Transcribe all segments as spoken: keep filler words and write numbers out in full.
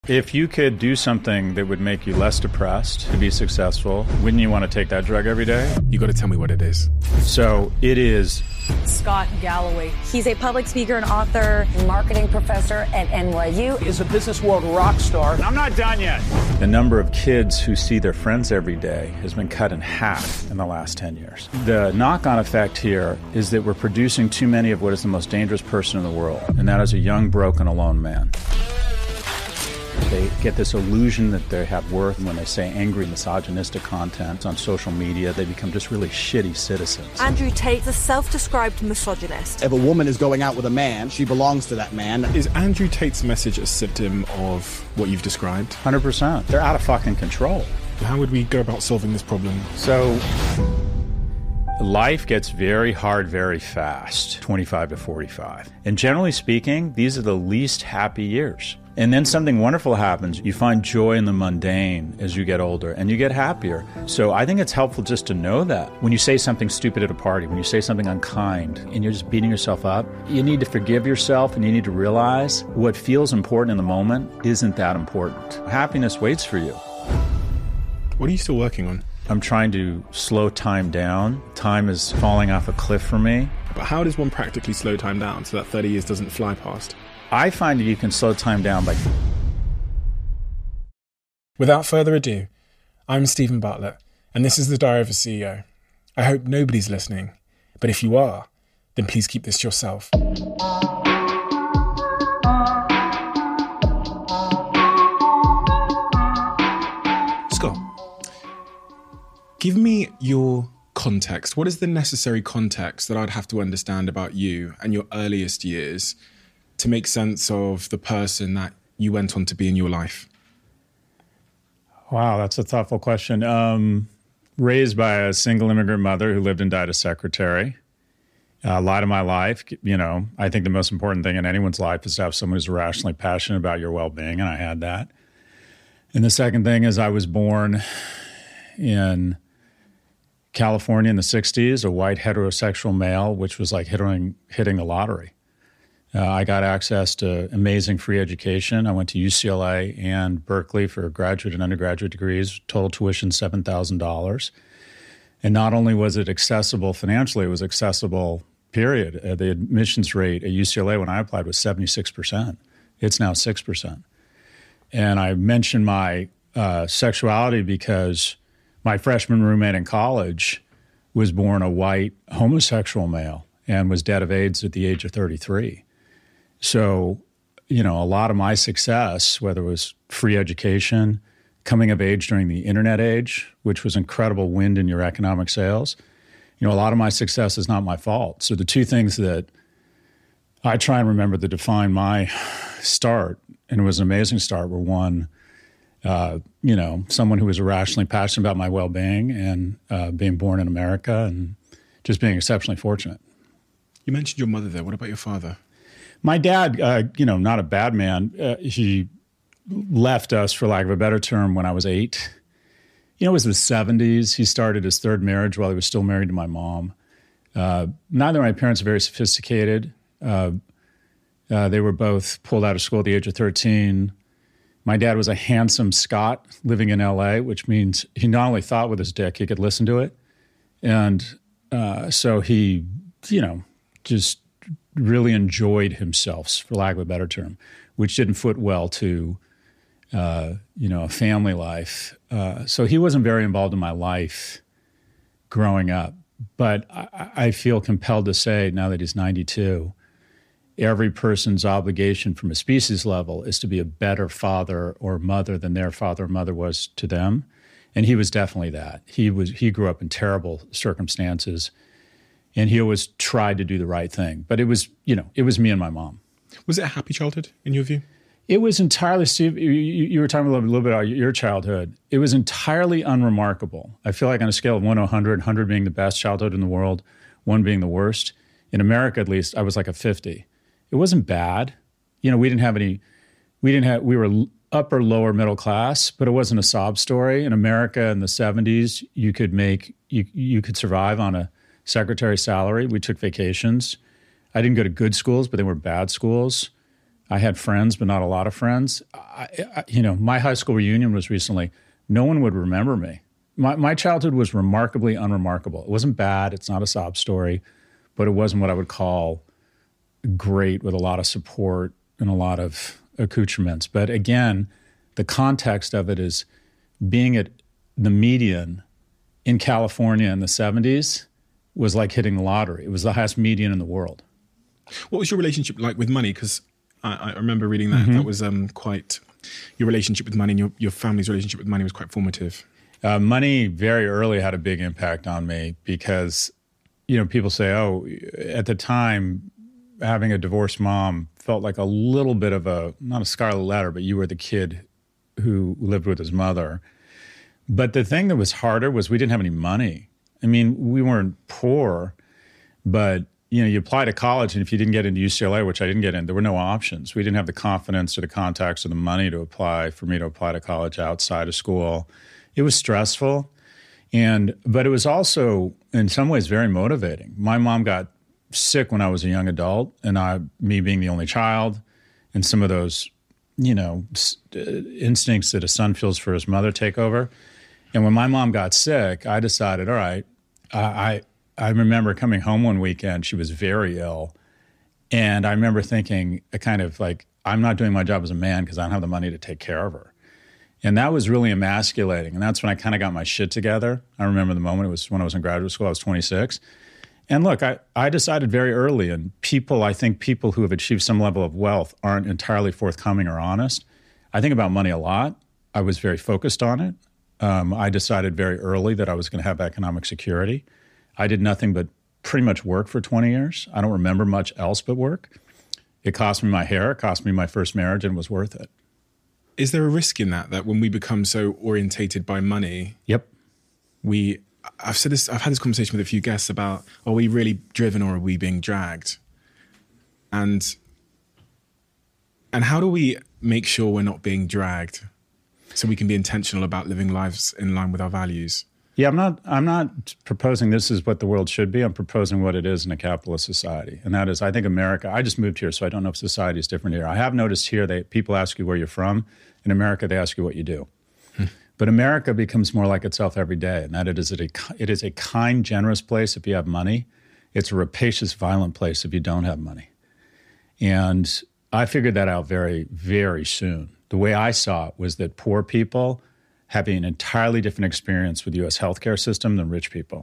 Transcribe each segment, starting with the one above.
If you could do something that would make you less depressed to be successful, wouldn't you want to take that drug every day? You got to tell me what it is. So it is Scott Galloway. He's a public speaker and author, marketing professor at N Y U. He is a business world rock star. I'm not done yet. The number of kids who see their friends every day has been cut in half in the last ten years. The knock-on effect here is that we're producing too many of what is the most dangerous person in the world, and that is a young, broken, alone man. They get this illusion that they have worth, and when they say angry, misogynistic content on social media, they become just really shitty citizens. Andrew Tate's a self-described misogynist. If a woman is going out with a man, she belongs to that man. Is Andrew Tate's message a symptom of what you've described? one hundred percent. They're out of fucking control. How would we go about solving this problem? So life gets very hard very fast, twenty-five to forty-five. And generally speaking, these are the least happy years. And then something wonderful happens. You find joy in the mundane as you get older, and you get happier. So I think it's helpful just to know that. When you say something stupid at a party, when you say something unkind, and you're just beating yourself up, you need to forgive yourself, and you need to realize what feels important in the moment isn't that important. Happiness waits for you. What are you still working on? I'm trying to slow time down. Time is falling off a cliff for me. But how does one practically slow time down so that thirty years doesn't fly past? I find that you can slow time down by... Without further ado, I'm Stephen Bartlett, and this is the Diary of a C E O. I hope nobody's listening, but if you are, then please keep this to yourself. Scott, give me your context. What is the necessary context that I'd have to understand about you and your earliest years to make sense of the person that you went on to be in your life? Wow, that's a thoughtful question. Um, raised by a single immigrant mother who lived and died a secretary. A lot of my life, you know, I think the most important thing in anyone's life is to have someone who's rationally passionate about your well-being, and I had that. And the second thing is I was born in California in the sixties, a white heterosexual male, which was like hitting, hitting the lottery. Uh, I got access to amazing free education. I went to U C L A and Berkeley for graduate and undergraduate degrees, total tuition seven thousand dollars. And not only was it accessible financially, it was accessible, period. Uh, the admissions rate at U C L A when I applied was seventy-six percent. It's now six percent. And I mentioned my uh, sexuality because my freshman roommate in college was born a white homosexual male and was dead of AIDS at the age of thirty-three. So, you know, a lot of my success, whether it was free education, coming of age during the internet age, which was incredible wind in your economic sails, you know, a lot of my success is not my fault. So the two things that I try and remember that define my start, and it was an amazing start, were one, uh, you know, someone who was irrationally passionate about my well-being and uh, being born in America and just being exceptionally fortunate. You mentioned your mother there. What about your father? My dad, uh, you know, not a bad man. Uh, he left us, for lack of a better term, when I was eight. You know, it was the seventies. He started his third marriage while he was still married to my mom. Uh, neither of my parents are very sophisticated. Uh, uh, they were both pulled out of school at the age of thirteen. My dad was a handsome Scot living in L A, which means he not only thought with his dick, he could listen to it. And uh, so he, you know, just really enjoyed himself, for lack of a better term, which didn't foot well to, uh, you know, a family life. Uh, so he wasn't very involved in my life growing up. But I, I feel compelled to say, now that he's ninety-two, every person's obligation from a species level is to be a better father or mother than their father or mother was to them. And he was definitely that. He was he grew up in terrible circumstances, and he always tried to do the right thing. But it was, you know, it was me and my mom. Was it a happy childhood, in your view? It was entirely, Steve, you, you were talking a little, a little bit about your childhood. It was entirely unremarkable. I feel like on a scale of one to one hundred, one hundred being the best childhood in the world, one being the worst, in America at least, I was like a fifty. It wasn't bad. You know, we didn't have any, we didn't have, we were upper, lower middle class, but it wasn't a sob story. In America in the seventies, you could make, you, you could survive on a secretary salary. We took vacations. I didn't go to good schools, but they were bad schools. I had friends, but not a lot of friends. I, I, you know, my high school reunion was recently. No one would remember me. My, my childhood was remarkably unremarkable. It wasn't bad. It's not a sob story, but it wasn't what I would call great with a lot of support and a lot of accoutrements. But again, the context of it is being at the median in California in the seventies was like hitting the lottery. It was the highest median in the world. What was your relationship like with money? Because I, I remember reading that. Mm-hmm. That was um, quite, your relationship with money and your, your family's relationship with money was quite formative. Uh, money very early had a big impact on me because, you know, people say, oh, at the time, having a divorced mom felt like a little bit of a, not a scarlet letter, but you were the kid who lived with his mother. But the thing that was harder was we didn't have any money. I mean, we weren't poor, but, you know, you apply to college, and if you didn't get into U C L A, which I didn't get in, there were no options. We didn't have the confidence or the contacts or the money to apply, for me to apply to college outside of school. It was stressful, and but it was also, in some ways, very motivating. My mom got sick when I was a young adult, and I, me being the only child, and some of those, you know, instincts that a son feels for his mother take over. And when my mom got sick, I decided, all right, I I remember coming home one weekend, she was very ill, and I remember thinking, a kind of like, I'm not doing my job as a man because I don't have the money to take care of her. And that was really emasculating, and that's when I kind of got my shit together. I remember the moment, it was when I was in graduate school, I was twenty-six. And look, I, I decided very early, and people, I think people who have achieved some level of wealth aren't entirely forthcoming or honest. I think about money a lot. I was very focused on it. Um, I decided very early that I was going to have economic security. I did nothing but pretty much work for twenty years. I don't remember much else but work. It cost me my hair, it cost me my first marriage, and it was worth it. Is there a risk in that, that when we become so orientated by money, yep, we... I've said this. I've had this conversation with a few guests about: are we really driven, or are we being dragged? And and how do we make sure we're not being dragged, so we can be intentional about living lives in line with our values? Yeah, I'm not. I'm not proposing this is what the world should be. I'm proposing what it is in a capitalist society, and that is, I think America. I just moved here, so I don't know if society is different here. I have noticed here that people ask you where you're from. In America, they ask you what you do. Hmm. But America becomes more like itself every day, and that it is, a, it is a kind, generous place if you have money. It's a rapacious, violent place if you don't have money. And I figured that out very, very soon. The way I saw it was that poor people have an entirely different experience with the U S healthcare system than rich people.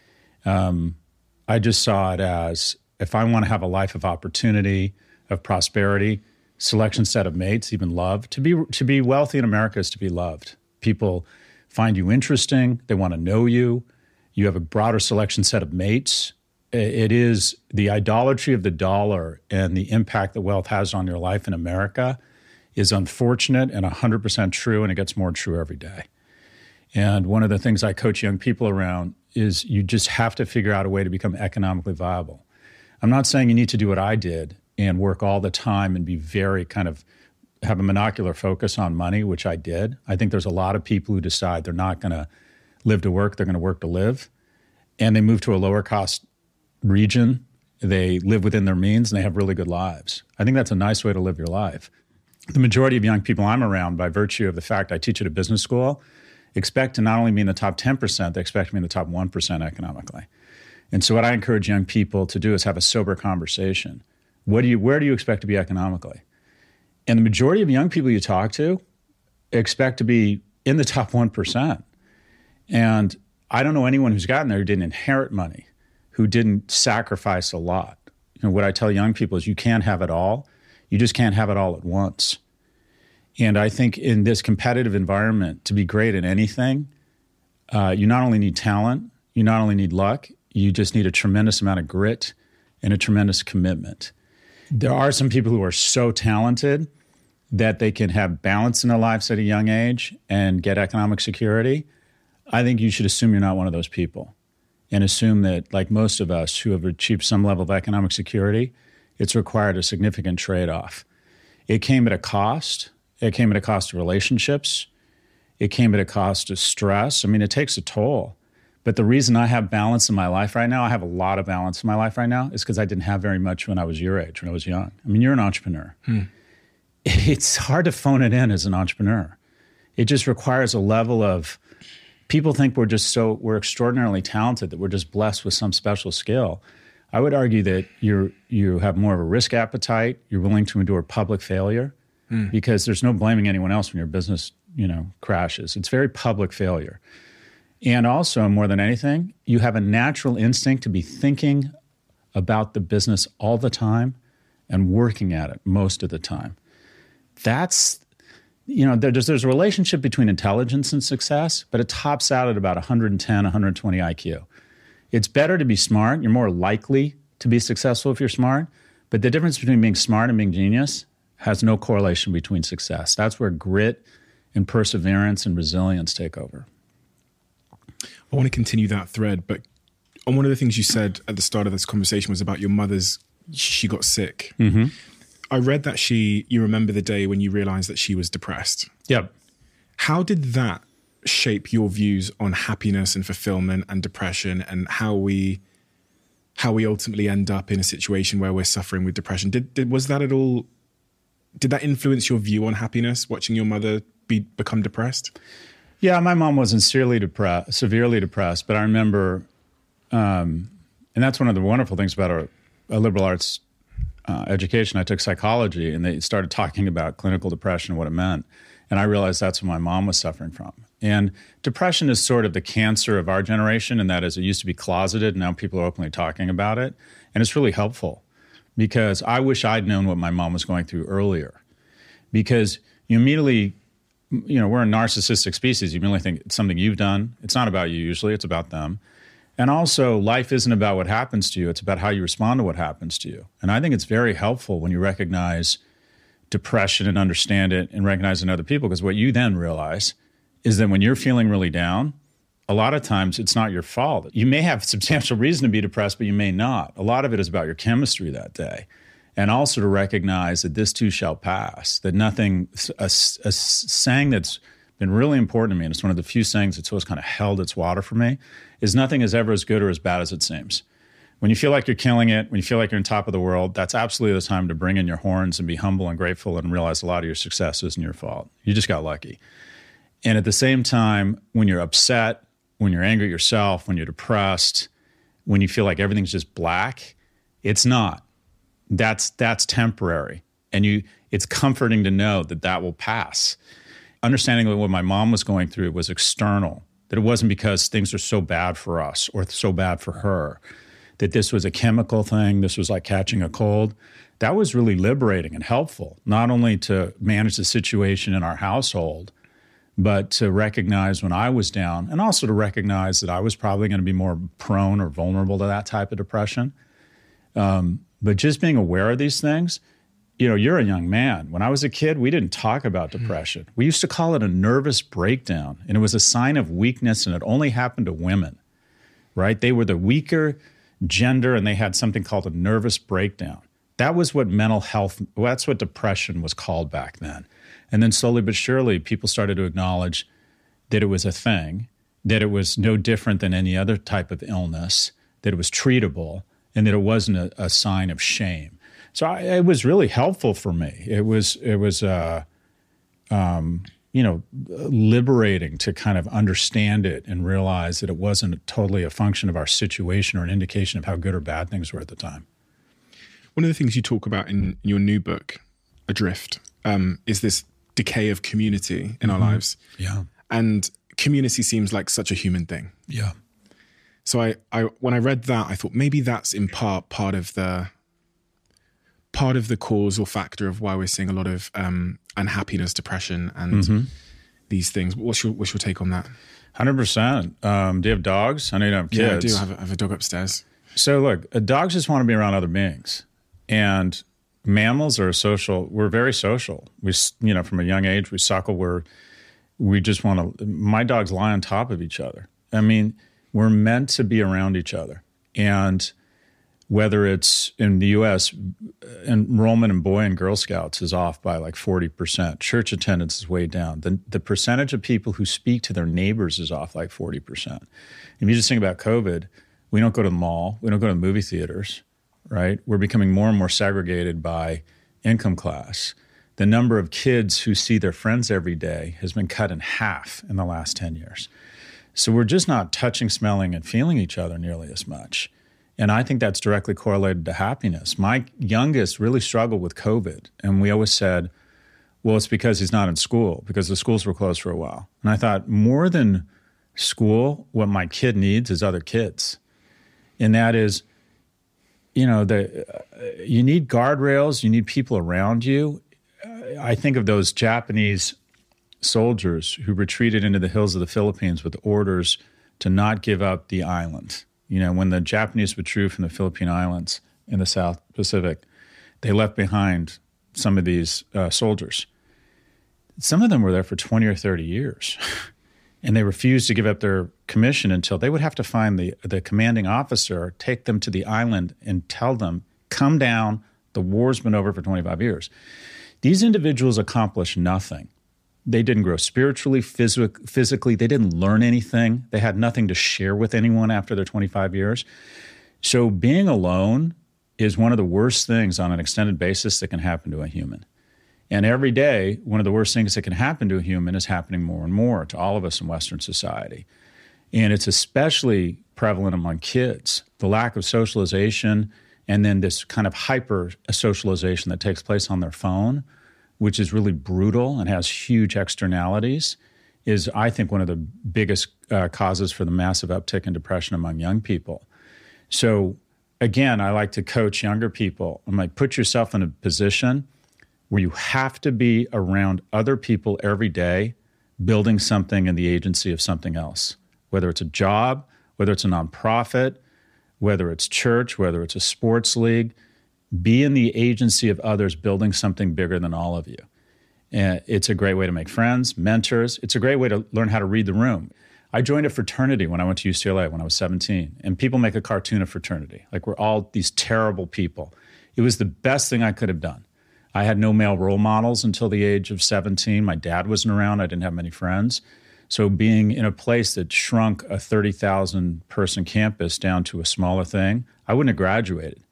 Um, I just saw it as, if I want to have a life of opportunity, of prosperity, selection set of mates, even love, to be to be wealthy in America is to be loved. People find you interesting. They want to know you. You have a broader selection set of mates. It is the idolatry of the dollar and the impact that wealth has on your life in America is unfortunate and one hundred percent true, and it gets more true every day. And one of the things I coach young people around is you just have to figure out a way to become economically viable. I'm not saying you need to do what I did and work all the time and be very kind of have a monocular focus on money, which I did. I think there's a lot of people who decide they're not going to live to work, they're going to work to live. And they move to a lower cost region. They live within their means and they have really good lives. I think that's a nice way to live your life. The majority of young people I'm around, by virtue of the fact I teach at a business school, expect to not only be in the top ten percent, they expect to be in the top one percent economically. And so what I encourage young people to do is have a sober conversation. What do you, where do you expect to be economically? And the majority of young people you talk to expect to be in the top one percent. And I don't know anyone who's gotten there who didn't inherit money, who didn't sacrifice a lot. You know, what I tell young people is you can't have it all. You just can't have it all at once. And I think in this competitive environment, to be great at anything, uh, you not only need talent, you not only need luck, you just need a tremendous amount of grit and a tremendous commitment. There are some people who are so talented that they can have balance in their lives at a young age and get economic security. I think you should assume you're not one of those people and assume that, like most of us who have achieved some level of economic security, it's required a significant trade-off. It came at a cost. It came at a cost of relationships. It came at a cost of stress. I mean, it takes a toll. But the reason I have balance in my life right now, I have a lot of balance in my life right now, is because I didn't have very much when I was your age, when I was young. I mean, you're an entrepreneur. Hmm. it's hard to phone it in as an entrepreneur. It just requires a level of, people think we're just so, we're extraordinarily talented, that we're just blessed with some special skill. I would argue that you're, you have more of a risk appetite. You're willing to endure public failure mm. because there's no blaming anyone else when your business, you know, crashes. It's very public failure. And also, more than anything, you have a natural instinct to be thinking about the business all the time and working at it most of the time. That's, you know, there's, there's a relationship between intelligence and success, but it tops out at about one hundred ten, one hundred twenty I Q. It's better to be smart. You're more likely to be successful if you're smart. But the difference between being smart and being genius has no correlation between success. That's where grit and perseverance and resilience take over. I want to continue that thread, but on one of the things you said at the start of this conversation was about your mother's, she got sick. Mm-hmm. I read that she, you remember the day when you realized that she was depressed. Yep. How did that shape your views on happiness and fulfillment and depression, and how we how we ultimately end up in a situation where we're suffering with depression? Did, did was that at all, did that influence your view on happiness, watching your mother be become depressed? Yeah, my mom wasn't severely depressed, severely depressed, but I remember, um, and that's one of the wonderful things about a, a liberal arts uh, education. I took psychology, and they started talking about clinical depression and what it meant. And I realized that's what my mom was suffering from. And depression is sort of the cancer of our generation, and that is, it used to be closeted, and now people are openly talking about it. And it's really helpful, because I wish I'd known what my mom was going through earlier. Because you immediately, you know, we're a narcissistic species. You immediately think it's something you've done. It's not about you usually, it's about them. And also, life isn't about what happens to you, it's about how you respond to what happens to you. And I think it's very helpful when you recognize depression and understand it and recognize it in other people, because what you then realize is that when you're feeling really down, a lot of times it's not your fault. You may have substantial reason to be depressed, but you may not. A lot of it is about your chemistry that day. And also to recognize that this too shall pass, that nothing, a, a saying that's been really important to me, and it's one of the few sayings that's always kind of held its water for me, is nothing is ever as good or as bad as it seems. When you feel like you're killing it, when you feel like you're on top of the world, that's absolutely the time to bring in your horns and be humble and grateful and realize a lot of your success isn't your fault. You just got lucky. And at the same time, when you're upset, when you're angry at yourself, when you're depressed, when you feel like everything's just black, it's not. That's that's temporary. And you, it's comforting to know that that will pass. Understanding that what my mom was going through was external, that it wasn't because things are so bad for us or so bad for her, that this was a chemical thing, this was like catching a cold. That was really liberating and helpful, not only to manage the situation in our household, but to recognize when I was down, and also to recognize that I was probably going to be more prone or vulnerable to that type of depression. Um, but just being aware of these things, you know, you're a young man. When I was a kid, we didn't talk about depression. We used to call it a nervous breakdown, and it was a sign of weakness, and it only happened to women, right? They were the weaker gender, and they had something called a nervous breakdown. That was what mental health, well, that's what depression was called back then. And then slowly but surely, people started to acknowledge that it was a thing, that it was no different than any other type of illness, that it was treatable, and that it wasn't a, a sign of shame. So I, it was really helpful for me. It was, it was, uh, um, you know, liberating to kind of understand it and realize that it wasn't totally a function of our situation or an indication of how good or bad things were at the time. One of the things you talk about in your new book, Adrift, um, is this decay of community in mm-hmm. our lives. Yeah. And community seems like such a human thing. Yeah. So I, I, when I read that, I thought maybe that's in part part of the part of the causal factor of why we're seeing a lot of um, unhappiness, depression, and mm-hmm. these things. What's your what's your take on that? one hundred percent. Um, do you have dogs? I know you don't have kids. Yeah, I do. I have a, I have a dog upstairs. So look, dogs just want to be around other beings, and mammals are social. We're very social. We, you know, from a young age, we suckle. We're we just want to. My dogs lie on top of each other. I mean, we're meant to be around each other, and whether it's in the U S, enrollment in Boy and Girl Scouts is off by like forty percent. Church attendance is way down. The, the percentage of people who speak to their neighbors is off like forty percent. If you just think about COVID, we don't go to the mall. We don't go to the movie theaters, right? We're becoming more and more segregated by income class. the number of kids who see their friends every day has been cut in half in the last ten years. So we're just not touching, smelling, and feeling each other nearly as much. And I think that's directly correlated to happiness. My youngest really struggled with COVID, and we always said, well, it's because he's not in school, because the schools were closed for a while. And I thought, more than school, what my kid needs is other kids. And that is, you know, the, uh, you need guardrails, you need people around you. Uh, I think of those Japanese soldiers who retreated into the hills of the Philippines with orders to not give up the island. You know, when the Japanese withdrew from the Philippine Islands in the South Pacific, they left behind some of these uh, soldiers. Some of them were there for twenty or thirty years, and they refused to give up their commission until they would have to find the, the commanding officer, take them to the island and tell them, come down, the war's been over for twenty-five years. These individuals accomplished nothing. They didn't grow spiritually, phys- physically. They didn't learn anything. They had nothing to share with anyone after their twenty-five years. So being alone is one of the worst things on an extended basis that can happen to a human. And every day, one of the worst things that can happen to a human is happening more and more to all of us in Western society. And it's especially prevalent among kids, the lack of socialization and then this kind of hyper socialization that takes place on their phone, which is really brutal and has huge externalities, is, I think, one of the biggest uh, causes for the massive uptick in depression among young people. So, again, I like to coach younger people. I'm like, put yourself in a position where you have to be around other people every day, building something in the agency of something else, whether it's a job, whether it's a nonprofit, whether it's church, whether it's a sports league. Be in the agency of others building something bigger than all of you. And it's a great way to make friends, mentors. It's a great way to learn how to read the room. I joined a fraternity when I went to U C L A when I was seventeen, and people make a cartoon of fraternity. Like, we're all these terrible people. It was the best thing I could have done. I had no male role models until the age of seventeen. My dad wasn't around. I didn't have many friends. So being in a place that shrunk a thirty thousand person campus down to a smaller thing, I wouldn't have graduated.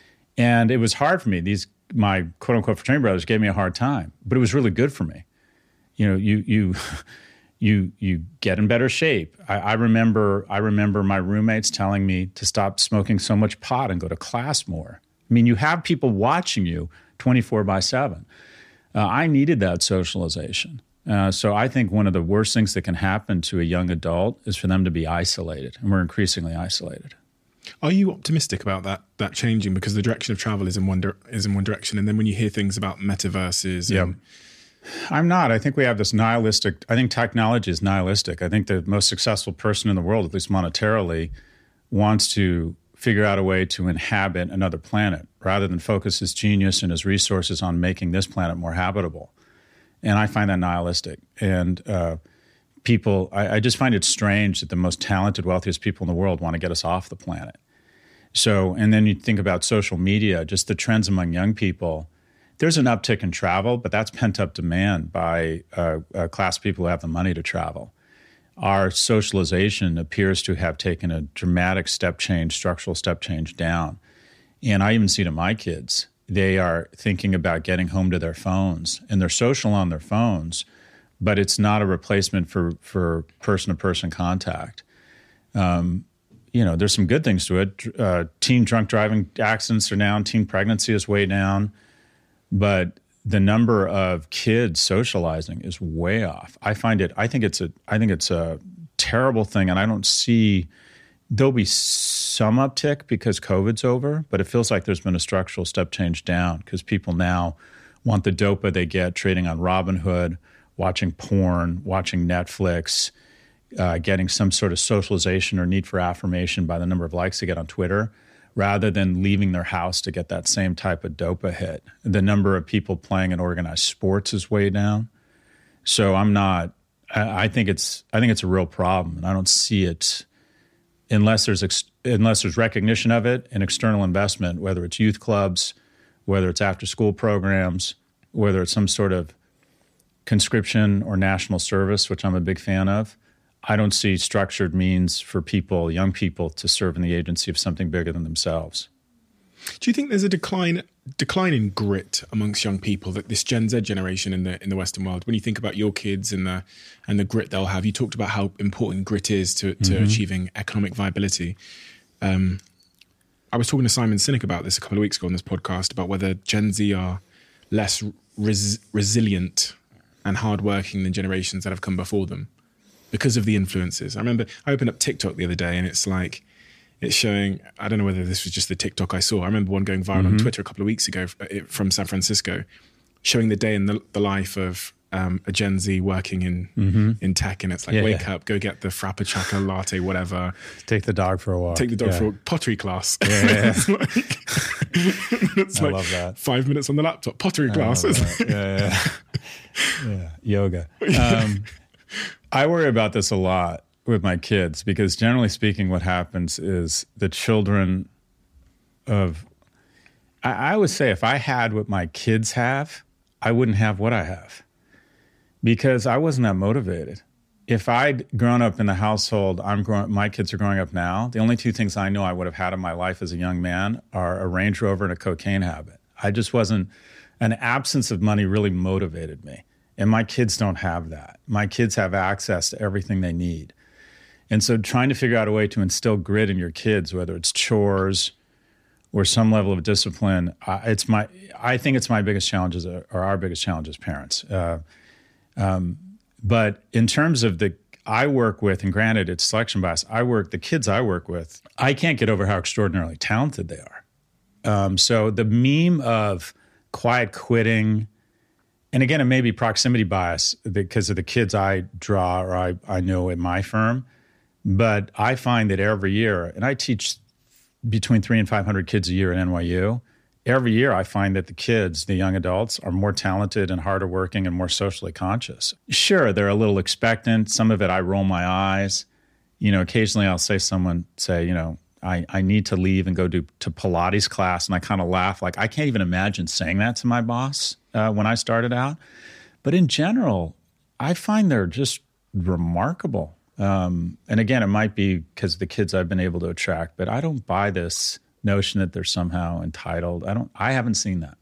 And it was hard for me. These, my quote-unquote fraternity brothers gave me a hard time, but it was really good for me. You know, you you you you get in better shape. I, I remember I remember my roommates telling me to stop smoking so much pot and go to class more. I mean, you have people watching you twenty-four by seven. Uh, I needed that socialization. Uh, so I think one of the worst things that can happen to a young adult is for them to be isolated, and we're increasingly isolated. Are you optimistic about that that changing? Because the direction of travel is in one di- is in one direction, and then when you hear things about metaverses, yeah, and- I'm not. I think we have this nihilistic. I think technology is nihilistic. I think the most successful person in the world, at least monetarily, wants to figure out a way to inhabit another planet rather than focus his genius and his resources on making this planet more habitable. And I find that nihilistic. And uh, people, I, I just find it strange that the most talented, wealthiest people in the world want to get us off the planet. So, and then you think about social media, just the trends among young people. There's an uptick in travel, but that's pent-up demand by uh, a class of people who have the money to travel. Our socialization appears to have taken a dramatic step change, structural step change down. And I even see it in my kids. They are thinking about getting home to their phones, and they're social on their phones, but it's not a replacement for, for person-to-person contact. Um, you know, there's some good things to it. Uh, teen drunk driving accidents are down. Teen pregnancy is way down. But the number of kids socializing is way off. I find it, I think it's a, I think it's a terrible thing, and I don't see, there'll be some uptick because COVID's over, but it feels like there's been a structural step change down because people now want the dopa they get trading on Robinhood, watching porn, watching Netflix, uh, getting some sort of socialization or need for affirmation by the number of likes they get on Twitter, rather than leaving their house to get that same type of dopa hit. The number of people playing in organized sports is way down. So I'm not, I, I think it's, I think it's a real problem, and I don't see it unless there's ex- unless there's recognition of it and external investment, whether it's youth clubs, whether it's after-school programs, whether it's some sort of conscription or national service, which I'm a big fan of. I don't see structured means for people, young people, to serve in the agency of something bigger than themselves. Do you think there's a decline decline in grit amongst young people, that this Gen Z generation in the in the Western world, when you think about your kids and the and the grit they'll have, you talked about how important grit is to, to mm-hmm. achieving economic viability. Um, I was talking to Simon Sinek about this a couple of weeks ago on this podcast, about whether Gen Z are less res- resilient and hardworking than generations that have come before them because of the influences. I remember I opened up TikTok the other day and it's like, it's showing, I don't know whether this was just the TikTok I saw. I remember one going viral mm-hmm. on Twitter a couple of weeks ago from San Francisco, showing the day in the, the life of um, a Gen Z working in mm-hmm. in tech. And it's like, yeah, wake yeah. up, go get the Frappuccino latte, whatever. Take the dog for a walk. Take the dog yeah. for a pottery class. Yeah, yeah. it's like, it's I like love that. Five minutes on the laptop, pottery I class. yeah, yeah. yeah, yoga. Um, I worry about this a lot with my kids, because generally speaking, what happens is the children of, I, I would say if I had what my kids have, I wouldn't have what I have, because I wasn't that motivated. If I'd grown up in the household I'm growing, my kids are growing up now, the only two things I know I would have had in my life as a young man are a Range Rover and a cocaine habit. I just wasn't, an absence of money really motivated me. And my kids don't have that. My kids have access to everything they need. And so trying to figure out a way to instill grit in your kids, whether it's chores or some level of discipline, uh, it's my, I think it's my biggest challenge as a, or our biggest challenge as parents. Uh, um, but in terms of the, I work with, and granted it's selection bias, I work, the kids I work with, I can't get over how extraordinarily talented they are. Um, so the meme of quiet quitting, and again, it may be proximity bias because of the kids I draw or I, I know in my firm. But I find that every year, and I teach between three and five hundred kids a year at N Y U, every year I find that the kids, the young adults, are more talented and harder working and more socially conscious. Sure, they're a little expectant. Some of it I roll my eyes. You know, occasionally I'll say someone say, you know, I, I need to leave and go do to Pilates class, and I kind of laugh. Like, I can't even imagine saying that to my boss uh, when I started out. But in general, I find they're just remarkable. Um, and again, it might be because of the kids I've been able to attract, but I don't buy this notion that they're somehow entitled. I don't, I haven't seen that.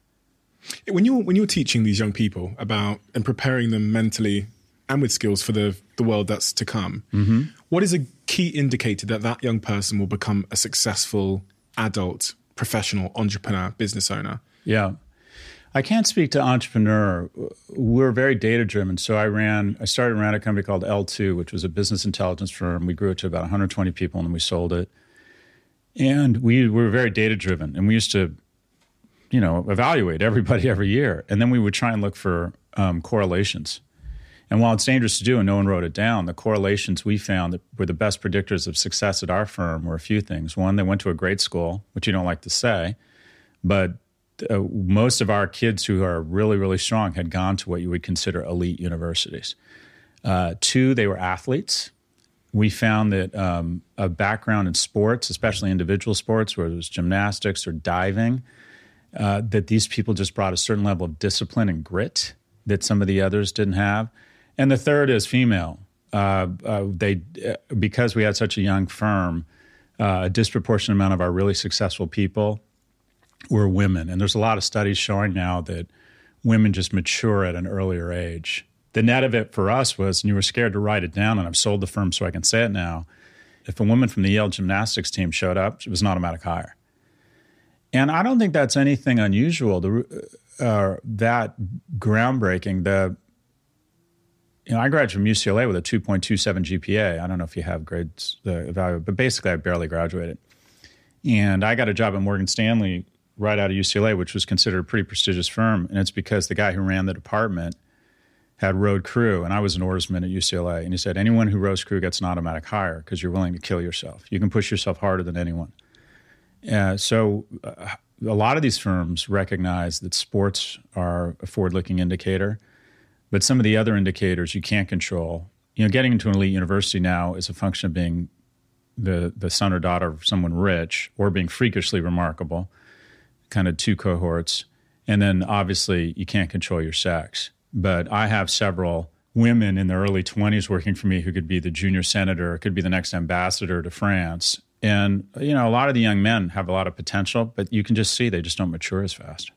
When you're, when you're teaching these young people about and preparing them mentally and with skills for the, the world that's to come, mm-hmm. what is a key indicator that that young person will become a successful adult, professional, entrepreneur, business owner? Yeah. I can't speak to entrepreneur. We're very data-driven. So I ran, I started and ran a company called L two, which was a business intelligence firm. We grew it to about one hundred twenty people, and then we sold it. And we were very data-driven. And we used to, you know, evaluate everybody every year. And then we would try and look for um, correlations. And while it's dangerous to do and no one wrote it down, the correlations we found that were the best predictors of success at our firm were a few things. One, they went to a great school, which you don't like to say, but Uh, most of our kids who are really, really strong had gone to what you would consider elite universities. Uh, two, they were athletes. We found that um, a background in sports, especially individual sports, whether it was gymnastics or diving, uh, that these people just brought a certain level of discipline and grit that some of the others didn't have. And the third is female. Uh, uh, they, uh, because we had such a young firm, uh, a disproportionate amount of our really successful people were women. And there's a lot of studies showing now that women just mature at an earlier age. The net of it for us was, and you were scared to write it down, and I've sold the firm so I can say it now, if a woman from the Yale gymnastics team showed up, it was an automatic hire. And I don't think that's anything unusual, the, uh, that groundbreaking. The, you know, I graduated from U C L A with a two point two seven G P A. I don't know if you have grades uh, evaluated, but basically I barely graduated. And I got a job at Morgan Stanley right out of U C L A, which was considered a pretty prestigious firm. And it's because the guy who ran the department had road crew, and I was an oarsman at U C L A. And he said, anyone who rows crew gets an automatic hire because you're willing to kill yourself. You can push yourself harder than anyone. Uh, so uh, a lot of these firms recognize that sports are a forward-looking indicator, but some of the other indicators you can't control. You know, getting into an elite university now is a function of being the, the son or daughter of someone rich or being freakishly remarkable, kind of two cohorts. And then obviously you can't control your sex. But I have several women in their early twenties working for me who could be the junior senator, could be the next ambassador to France. And, you know, a lot of the young men have a lot of potential, but you can just see they just don't mature as fast.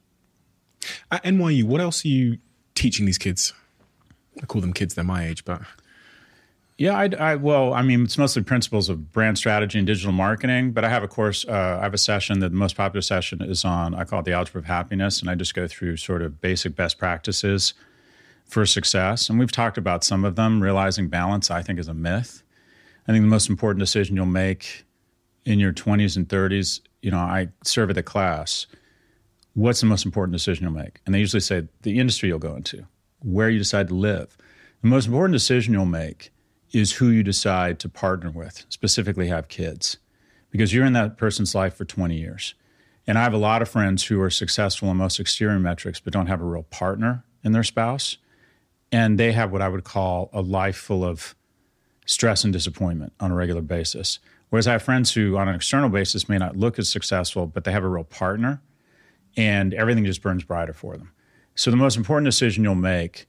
At N Y U, what else are you teaching these kids? I call them kids, they're my age, but... Yeah, I, I well, I mean, it's mostly principles of brand strategy and digital marketing, but I have a course, uh, I have a session that the most popular session is on, I call it the Algebra of Happiness, and I just go through sort of basic best practices for success. And we've talked about some of them. Realizing balance, I think, is a myth. I think the most important decision you'll make in your twenties and thirties, you know, I survey the class, what's the most important decision you'll make? And they usually say the industry you'll go into, where you decide to live. The most important decision you'll make is who you decide to partner with, specifically have kids, because you're in that person's life for twenty years. And I have a lot of friends who are successful in most exterior metrics but don't have a real partner in their spouse. And they have what I would call a life full of stress and disappointment on a regular basis. Whereas I have friends who on an external basis may not look as successful, but they have a real partner and everything just burns brighter for them. So the most important decision you'll make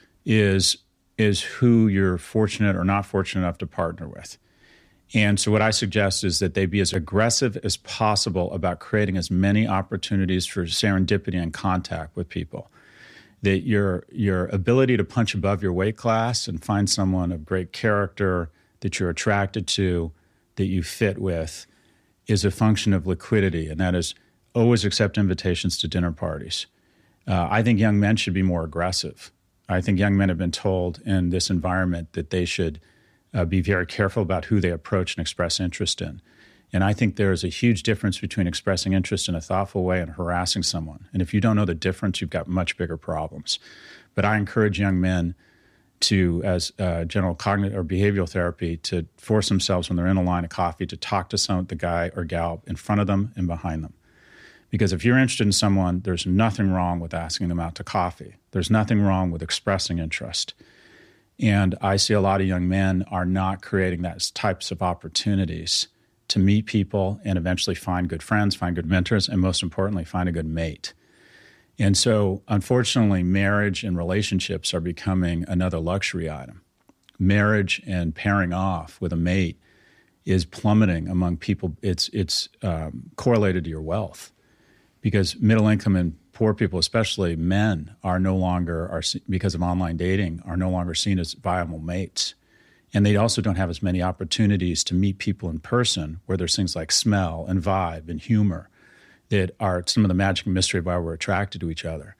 is is who you're fortunate or not fortunate enough to partner with. And so what I suggest is that they be as aggressive as possible about creating as many opportunities for serendipity and contact with people. That your your ability to punch above your weight class and find someone of great character that you're attracted to, that you fit with, is a function of liquidity, and that is always accept invitations to dinner parties. Uh, I think young men should be more aggressive. I think young men have been told in this environment that they should uh, be very careful about who they approach and express interest in. And I think there is a huge difference between expressing interest in a thoughtful way and harassing someone. And if you don't know the difference, you've got much bigger problems. But I encourage young men to, as uh, general cognitive or behavioral therapy, to force themselves when they're in a line of coffee to talk to some the guy or gal in front of them and behind them. Because if you're interested in someone, there's nothing wrong with asking them out to coffee. There's nothing wrong with expressing interest. And I see a lot of young men are not creating those types of opportunities to meet people and eventually find good friends, find good mentors, and most importantly, find a good mate. And so, unfortunately, marriage and relationships are becoming another luxury item. Marriage and pairing off with a mate is plummeting among people. It's, it's um, correlated to your wealth. Because middle income and poor people, especially men, are no longer, are because of online dating, are no longer seen as viable mates. And they also don't have as many opportunities to meet people in person where there's things like smell and vibe and humor that are some of the magic and mystery of why we're attracted to each other.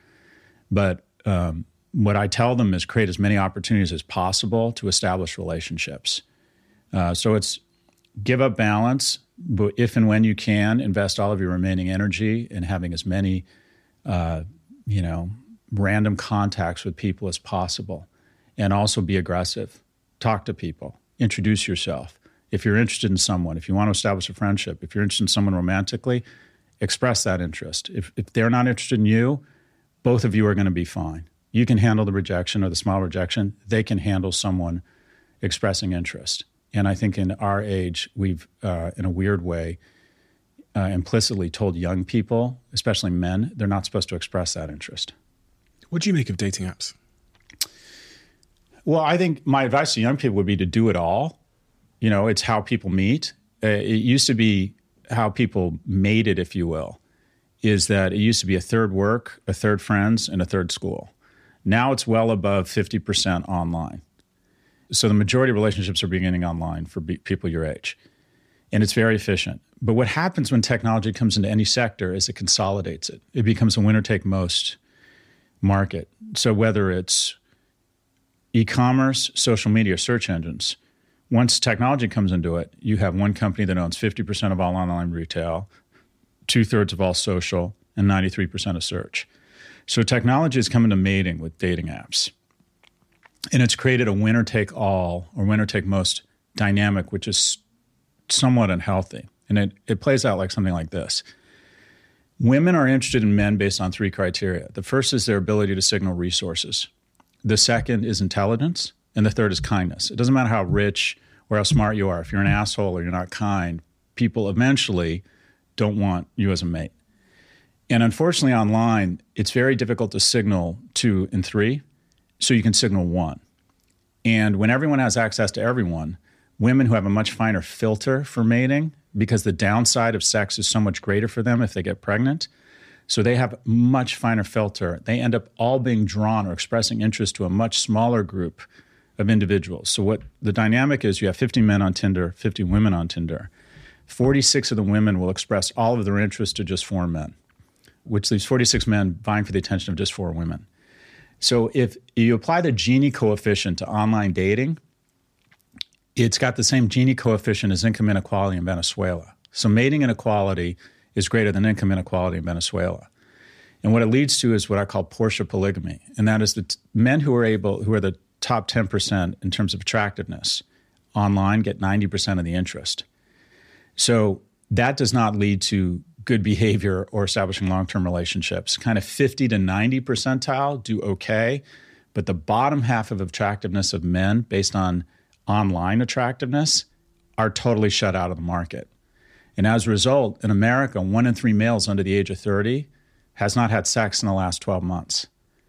But um, what I tell them is create as many opportunities as possible to establish relationships. Uh, so it's give up balance, but if and when you can, invest all of your remaining energy in having as many, uh, you know, random contacts with people as possible. And also be aggressive. Talk to people. Introduce yourself. If you're interested in someone, if you want to establish a friendship, if you're interested in someone romantically, express that interest. If, if they're not interested in you, both of you are going to be fine. You can handle the rejection or the small rejection. They can handle someone expressing interest. And I think in our age, we've, uh, in a weird way, uh, implicitly told young people, especially men, they're not supposed to express that interest. What do you make of dating apps? Well, I think my advice to young people would be to do it all. You know, it's how people meet. Uh, it used to be how people mated, if you will, is that it used to be a third work, a third friends, and a third school. Now it's well above fifty percent online. So the majority of relationships are beginning online for be- people your age. And it's very efficient. But what happens when technology comes into any sector is it consolidates it. It becomes a winner-take-most market. So whether it's e-commerce, social media, search engines, once technology comes into it, you have one company that owns fifty percent of all online retail, two-thirds of all social, and ninety-three percent of search. So technology is coming to mating with dating apps. And it's created a winner-take-all or winner-take-most dynamic, which is somewhat unhealthy. And it, it plays out like something like this. Women are interested in men based on three criteria. The first is their ability to signal resources. The second is intelligence. And the third is kindness. It doesn't matter how rich or how smart you are. If you're an asshole or you're not kind, people eventually don't want you as a mate. And unfortunately, online, it's very difficult to signal two and three. So you can signal one. And when everyone has access to everyone, women who have a much finer filter for mating because the downside of sex is so much greater for them if they get pregnant. So they have much finer filter. They end up all being drawn or expressing interest to a much smaller group of individuals. So what the dynamic is, you have fifty men on Tinder, fifty women on Tinder. forty-six of the women will express all of their interest to just four men, which leaves forty-six men vying for the attention of just four women. So if you apply the Gini coefficient to online dating, it's got the same Gini coefficient as income inequality in Venezuela. So mating inequality is greater than income inequality in Venezuela. And what it leads to is what I call Porsche polygamy. And that is the t- men who are able, who are the top ten percent in terms of attractiveness online get ninety percent of the interest. So that does not lead to good behavior or establishing long-term relationships. Kind of fifty to ninety percentile do okay, but the bottom half of attractiveness of men based on online attractiveness are totally shut out of the market. And as a result, in America, one in three males under the age of thirty has not had sex in the last twelve months.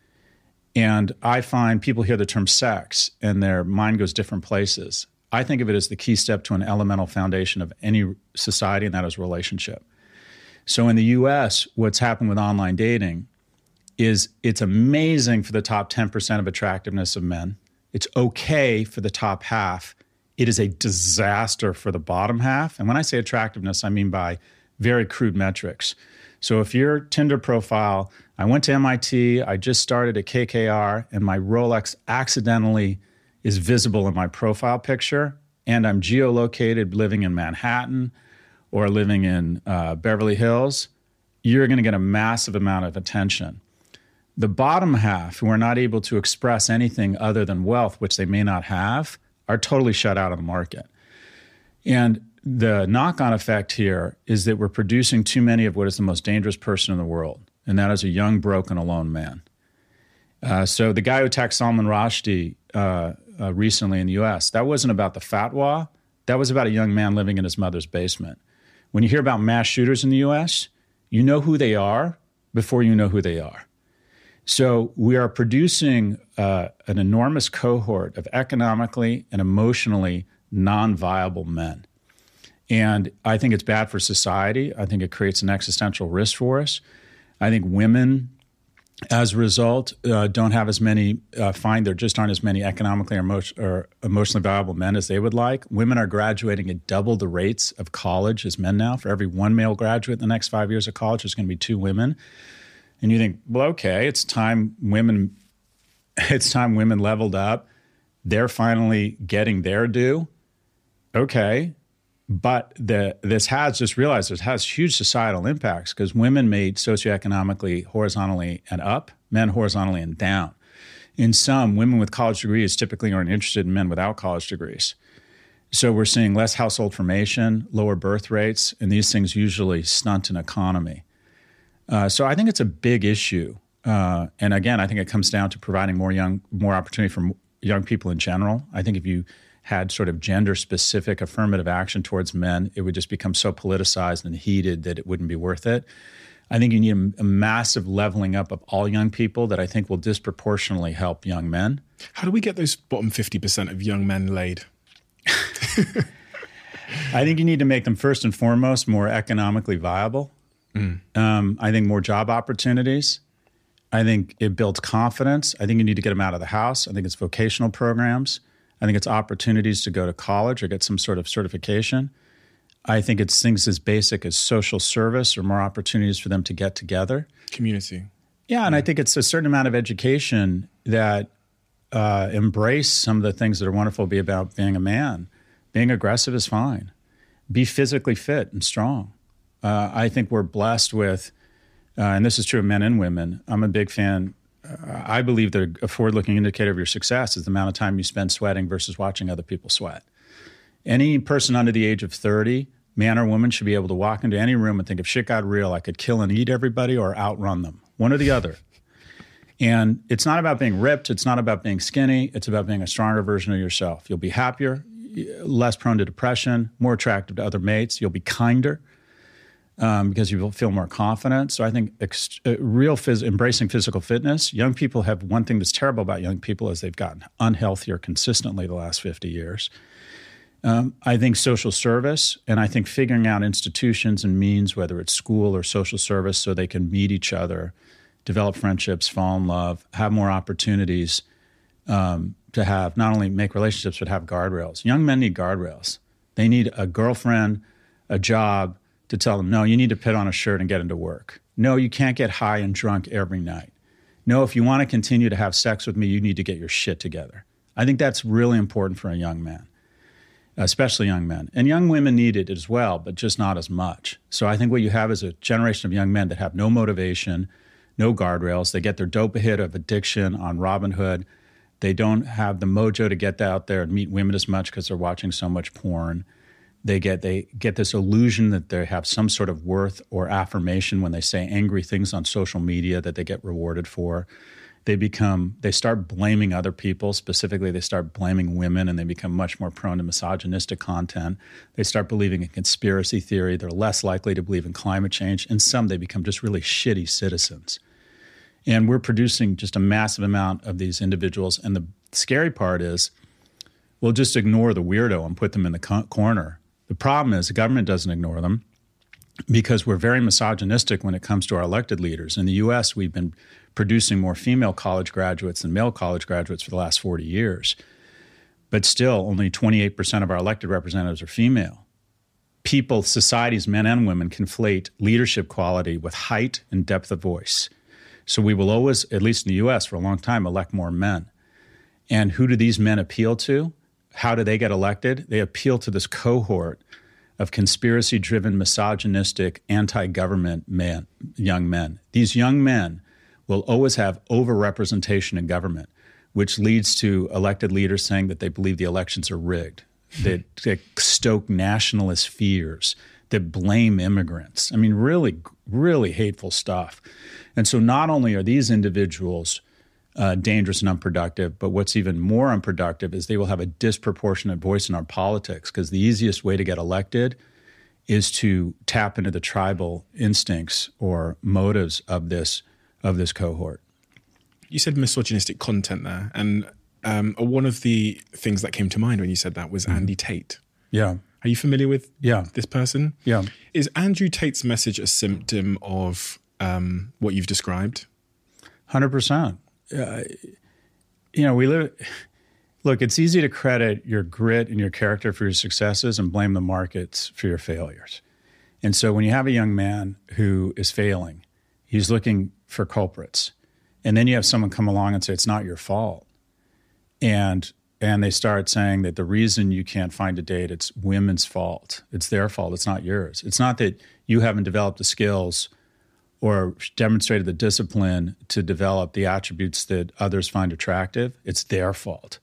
And I find people hear the term sex and their mind goes different places. I think of it as the key step to an elemental foundation of any society, and that is relationship. So in the U S, what's happened with online dating is it's amazing for the top ten percent of attractiveness of men. It's okay for the top half. It is a disaster for the bottom half. And when I say attractiveness, I mean by very crude metrics. So if your Tinder profile, I went to M I T, I just started at K K R, and my Rolex accidentally is visible in my profile picture, and I'm geolocated living in Manhattan or living in uh, Beverly Hills, you're going to get a massive amount of attention. The bottom half, who are not able to express anything other than wealth, which they may not have, are totally shut out of the market. And the knock-on effect here is that we're producing too many of what is the most dangerous person in the world, and that is a young, broken, alone man. Uh, so the guy who attacked Salman Rushdie uh, uh, recently in the U S, that wasn't about the fatwa. That was about a young man living in his mother's basement. When you hear about mass shooters in the U S, you know who they are before you know who they are. So we are producing uh, an enormous cohort of economically and emotionally non-viable men. And I think it's bad for society. I think it creates an existential risk for us. I think women, as a result, uh, don't have as many, uh, find there just aren't as many economically or, emo- or emotionally viable men as they would like. Women are graduating at double the rates of college as men now. For every one male graduate in the next five years of college, there's going to be two women. And you think, well, okay, it's time women, it's time women leveled up. They're finally getting their due. Okay. But the, this has, just realized this has huge societal impacts because women made socioeconomically horizontally and up, men horizontally and down. In some, women with college degrees typically aren't interested in men without college degrees. So we're seeing less household formation, lower birth rates, and these things usually stunt an economy. Uh, so I think it's a big issue. Uh, and again, I think it comes down to providing more young, more opportunity for young people in general. I think if you had sort of gender-specific affirmative action towards men, it would just become so politicized and heated that it wouldn't be worth it. I think you need a, a massive leveling up of all young people that I think will disproportionately help young men. How do we get those bottom fifty percent of young men laid? I think you need to make them first and foremost more economically viable. Mm. Um, I think more job opportunities. I think it builds confidence. I think you need to get them out of the house. I think it's vocational programs. I think it's opportunities to go to college or get some sort of certification. I think it's things as basic as social service or more opportunities for them to get together. Community. Yeah, and yeah. I think it's a certain amount of education that uh, embrace some of the things that are wonderful be about being a man. Being aggressive is fine. Be physically fit and strong. Uh, I think we're blessed with, uh, and this is true of men and women, I'm a big fan. Uh, I believe that a forward-looking indicator of your success is the amount of time you spend sweating versus watching other people sweat. Any person under the age of thirty, man or woman, should be able to walk into any room and think, if shit got real, I could kill and eat everybody or outrun them, one or the other. And it's not about being ripped. It's not about being skinny. It's about being a stronger version of yourself. You'll be happier, less prone to depression, more attractive to other mates. You'll be kinder. Um, because you will feel more confident. So I think ex- uh, real phys- embracing physical fitness. Young people have one thing that's terrible about young people is they've gotten unhealthier consistently the last fifty years. Um, I think social service, and I think figuring out institutions and means, whether it's school or social service, so they can meet each other, develop friendships, fall in love, have more opportunities um, to have not only make relationships, but have guardrails. Young men need guardrails. They need a girlfriend, a job to tell them, no, you need to put on a shirt and get into work. No, you can't get high and drunk every night. No, if you want to continue to have sex with me, you need to get your shit together. I think that's really important for a young man, especially young men. And young women need it as well, but just not as much. So I think what you have is a generation of young men that have no motivation, no guardrails. They get their dope hit of addiction on Robinhood. They don't have the mojo to get out there and meet women as much because they're watching so much porn. They get they get this illusion that they have some sort of worth or affirmation when they say angry things on social media that they get rewarded for. They become they start blaming other people. Specifically, they start blaming women, and they become much more prone to misogynistic content. They start believing in conspiracy theory. They're less likely to believe in climate change. And some, they become just really shitty citizens. And we're producing just a massive amount of these individuals. And the scary part is we'll just ignore the weirdo and put them in the co- corner. The problem is the government doesn't ignore them because we're very misogynistic when it comes to our elected leaders. In the U S, we've been producing more female college graduates than male college graduates for the last forty years. But still, only twenty-eight percent of our elected representatives are female. People, societies, men and women, conflate leadership quality with height and depth of voice. So we will always, at least in the U S for a long time, elect more men. And who do these men appeal to? How do they get elected? They appeal to this cohort of conspiracy-driven, misogynistic, anti-government men, young men. These young men will always have overrepresentation in government, which leads to elected leaders saying that they believe the elections are rigged, that, that stoke nationalist fears, that blame immigrants. I mean, really, really hateful stuff. And so not only are these individuals Uh, dangerous and unproductive, but what's even more unproductive is they will have a disproportionate voice in our politics because the easiest way to get elected is to tap into the tribal instincts or motives of this of this cohort. You said misogynistic content there, and um, one of the things that came to mind when you said that was mm-hmm. Andy Tate. Yeah. Are you familiar with yeah. this person? Yeah. Is Andrew Tate's message a symptom of um, what you've described? one hundred percent. Uh, you know, we live, look, it's easy to credit your grit and your character for your successes and blame the markets for your failures. And so when you have a young man who is failing, he's looking for culprits. And then you have someone come along and say, it's not your fault. And and they start saying that the reason you can't find a date, it's women's fault. It's their fault. It's not yours. It's not that you haven't developed the skills or demonstrated the discipline to develop the attributes that others find attractive. It's their fault.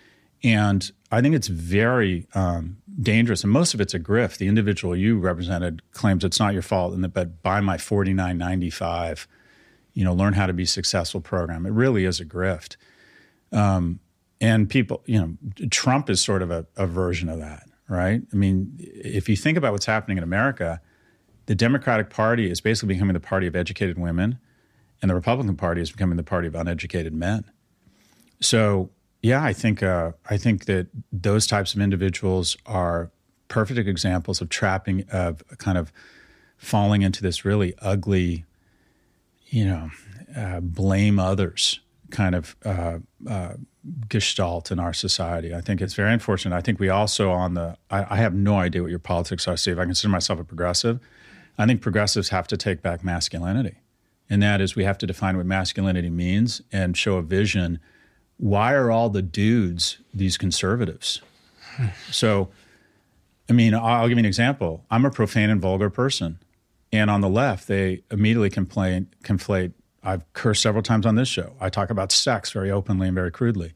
And I think it's very um, dangerous. And most of it's a grift. The individual you represented claims it's not your fault, and that, but buy my forty-nine ninety-five, you know, learn how to be successful program. It really is a grift. Um, and people, you know, Trump is sort of a, a version of that, right? I mean, if you think about what's happening in America, the Democratic Party is basically becoming the party of educated women, and the Republican Party is becoming the party of uneducated men. So, yeah, I think uh, I think that those types of individuals are perfect examples of trapping, of kind of falling into this really ugly, you know, uh, blame others kind of uh, uh, gestalt in our society. I think it's very unfortunate. I think we also on the, I, I have no idea what your politics are, Steve. I consider myself a progressive. I think progressives have to take back masculinity. And that is we have to define what masculinity means and show a vision. Why are all the dudes these conservatives? So, I mean, I'll give you an example. I'm a profane and vulgar person. And on the left, they immediately complain, conflate. I've cursed several times on this show. I talk about sex very openly and very crudely.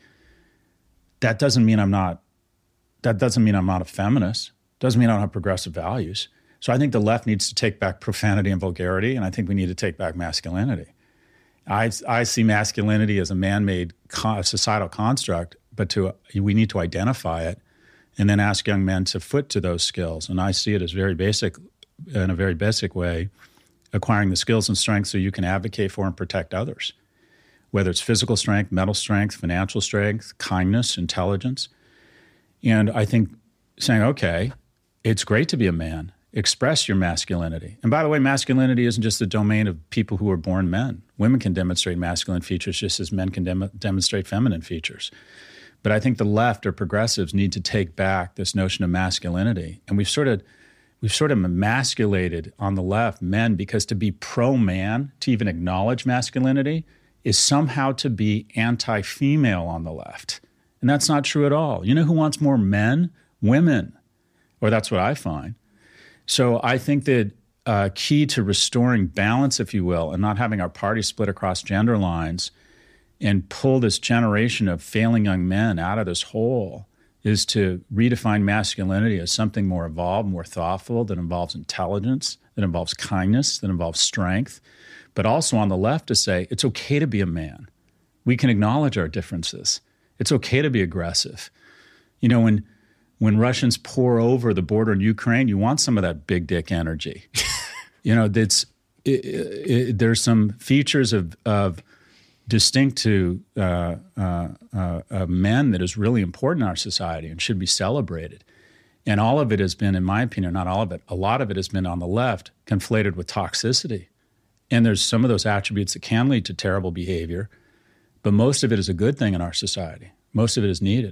That doesn't mean I'm not, that doesn't mean I'm not a feminist. Doesn't mean I don't have progressive values. So I think the left needs to take back profanity and vulgarity, and I think we need to take back masculinity. I, I see masculinity as a man-made con- societal construct, but to we need to identify it and then ask young men to foot to those skills. And I see it as very basic, in a very basic way, acquiring the skills and strengths so you can advocate for and protect others, whether it's physical strength, mental strength, financial strength, kindness, intelligence. And I think saying, okay, it's great to be a man. Express your masculinity. And by the way, masculinity isn't just the domain of people who are born men. Women can demonstrate masculine features just as men can dem- demonstrate feminine features. But I think the left or progressives need to take back this notion of masculinity. And we've sort of we've sort of emasculated on the left men, because to be pro-man, to even acknowledge masculinity, is somehow to be anti-female on the left. And that's not true at all. You know who wants more men? Women. Or that's what I find. So I think that uh, key to restoring balance, if you will, and not having our party split across gender lines and pull this generation of failing young men out of this hole is to redefine masculinity as something more evolved, more thoughtful, that involves intelligence, that involves kindness, that involves strength, but also on the left to say it's okay to be a man. We can acknowledge our differences. It's okay to be aggressive. You know, when when Russians pour over the border in Ukraine, you want some of that big dick energy. You know, it's, it, it, there's some features of, of distinct to uh, uh, uh, uh, men that is really important in our society and should be celebrated. And all of it has been, in my opinion, not all of it, a lot of it has been on the left conflated with toxicity. And there's some of those attributes that can lead to terrible behavior, but most of it is a good thing in our society. Most of it is needed.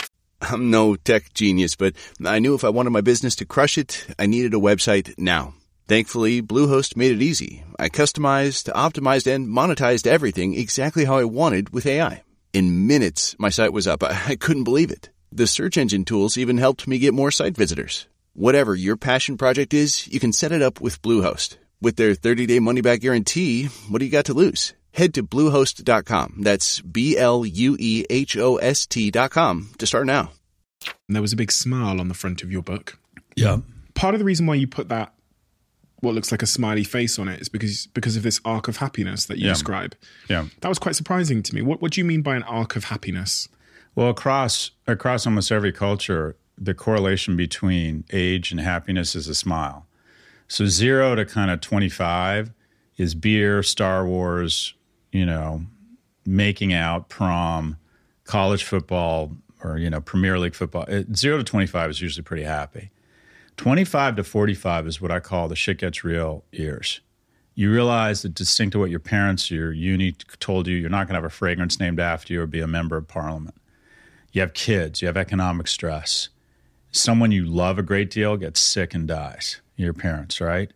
I'm no tech genius, but I knew if I wanted my business to crush it, I needed a website now. Thankfully, Bluehost made it easy. I customized, optimized, and monetized everything exactly how I wanted with A I. In minutes, my site was up. I, I couldn't believe it. The search engine tools even helped me get more site visitors. Whatever your passion project is, you can set it up with Bluehost. With their thirty-day money-back guarantee, what do you got to lose? Head to Bluehost dot com. That's B L U E H O S T dot com to start now. And there was a big smile on the front of your book. Yeah. Part of the reason why you put that, what looks like a smiley face on it, is because because of this arc of happiness that you yeah. describe. Yeah. That was quite surprising to me. What what do you mean by an arc of happiness? Well, across across almost every culture, the correlation between age and happiness is a smile. So zero to kind of twenty-five is beer, Star Wars, you know, making out, prom, college football, or, you know, Premier League football. It, zero to twenty-five is usually pretty happy. twenty-five to forty-five is what I call the shit gets real years. You realize that distinct to what your parents, your uni told you, you're not going to have a fragrance named after you or be a member of parliament. You have kids. You have economic stress. Someone you love a great deal gets sick and dies. Your parents, right?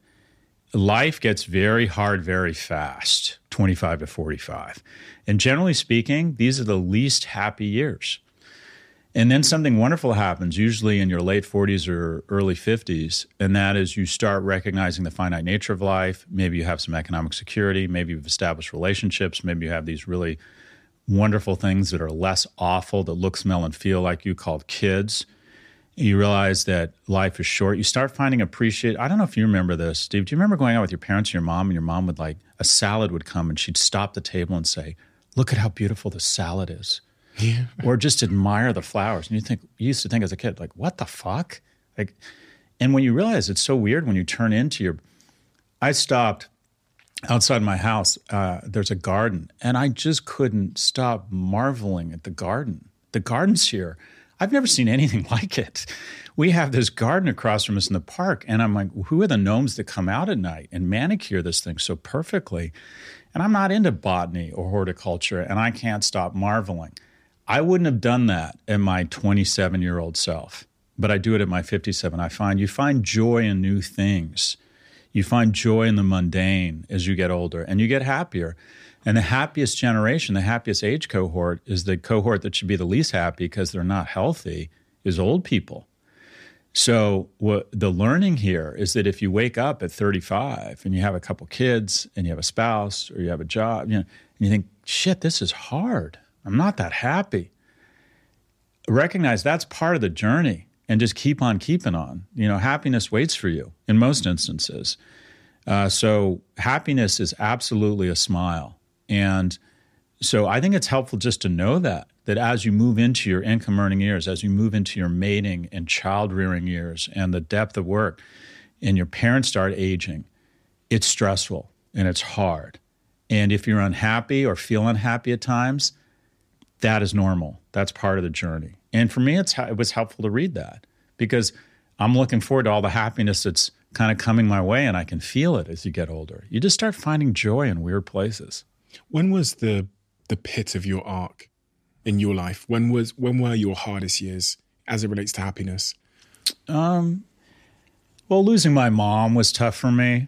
Life gets very hard very fast, twenty-five to forty-five. And generally speaking, these are the least happy years. And then something wonderful happens, usually in your late forties or early fifties, and that is you start recognizing the finite nature of life. Maybe you have some economic security. Maybe you've established relationships. Maybe you have these really wonderful things that are less awful, that look, smell, and feel like you, called kids. You realize that life is short. You start finding appreciate. I don't know if you remember this, Steve. Do you remember going out with your parents and your mom, and your mom would like, a salad would come and she'd stop the table and say, look at how beautiful the salad is. Yeah. Or just admire the flowers. And you think, you used to think as a kid, like, what the fuck? Like, and when you realize it's so weird when you turn into your, I stopped outside my house. Uh, there's a garden, and I just couldn't stop marveling at the garden. The garden's here. I've never seen anything like it. We have this garden across from us in the park, and I'm like, who are the gnomes that come out at night and manicure this thing so perfectly? And I'm not into botany or horticulture, and I can't stop marveling. I wouldn't have done that at my twenty-seven-year-old self, but I do it at my fifty-seven. I find you find joy in new things. You find joy in the mundane as you get older, and you get happier. And the happiest generation, the happiest age cohort, is the cohort that should be the least happy because they're not healthy, is old people. So what the learning here is that if you wake up at thirty-five and you have a couple kids and you have a spouse or you have a job, you know, and you think, shit, this is hard. I'm not that happy. Recognize that's part of the journey and just keep on keeping on. You know, happiness waits for you in most instances. Uh, so happiness is absolutely a smile. And so I think it's helpful just to know that, that as you move into your income earning years, as you move into your mating and child rearing years and the depth of work and your parents start aging, it's stressful and it's hard. And if you're unhappy or feel unhappy at times, that is normal. That's part of the journey. And for me, it's it was helpful to read that because I'm looking forward to all the happiness that's kind of coming my way, and I can feel it as you get older. You just start finding joy in weird places. When was the the pit of your arc in your life? When was when were your hardest years as it relates to happiness? Um, well, losing my mom was tough for me.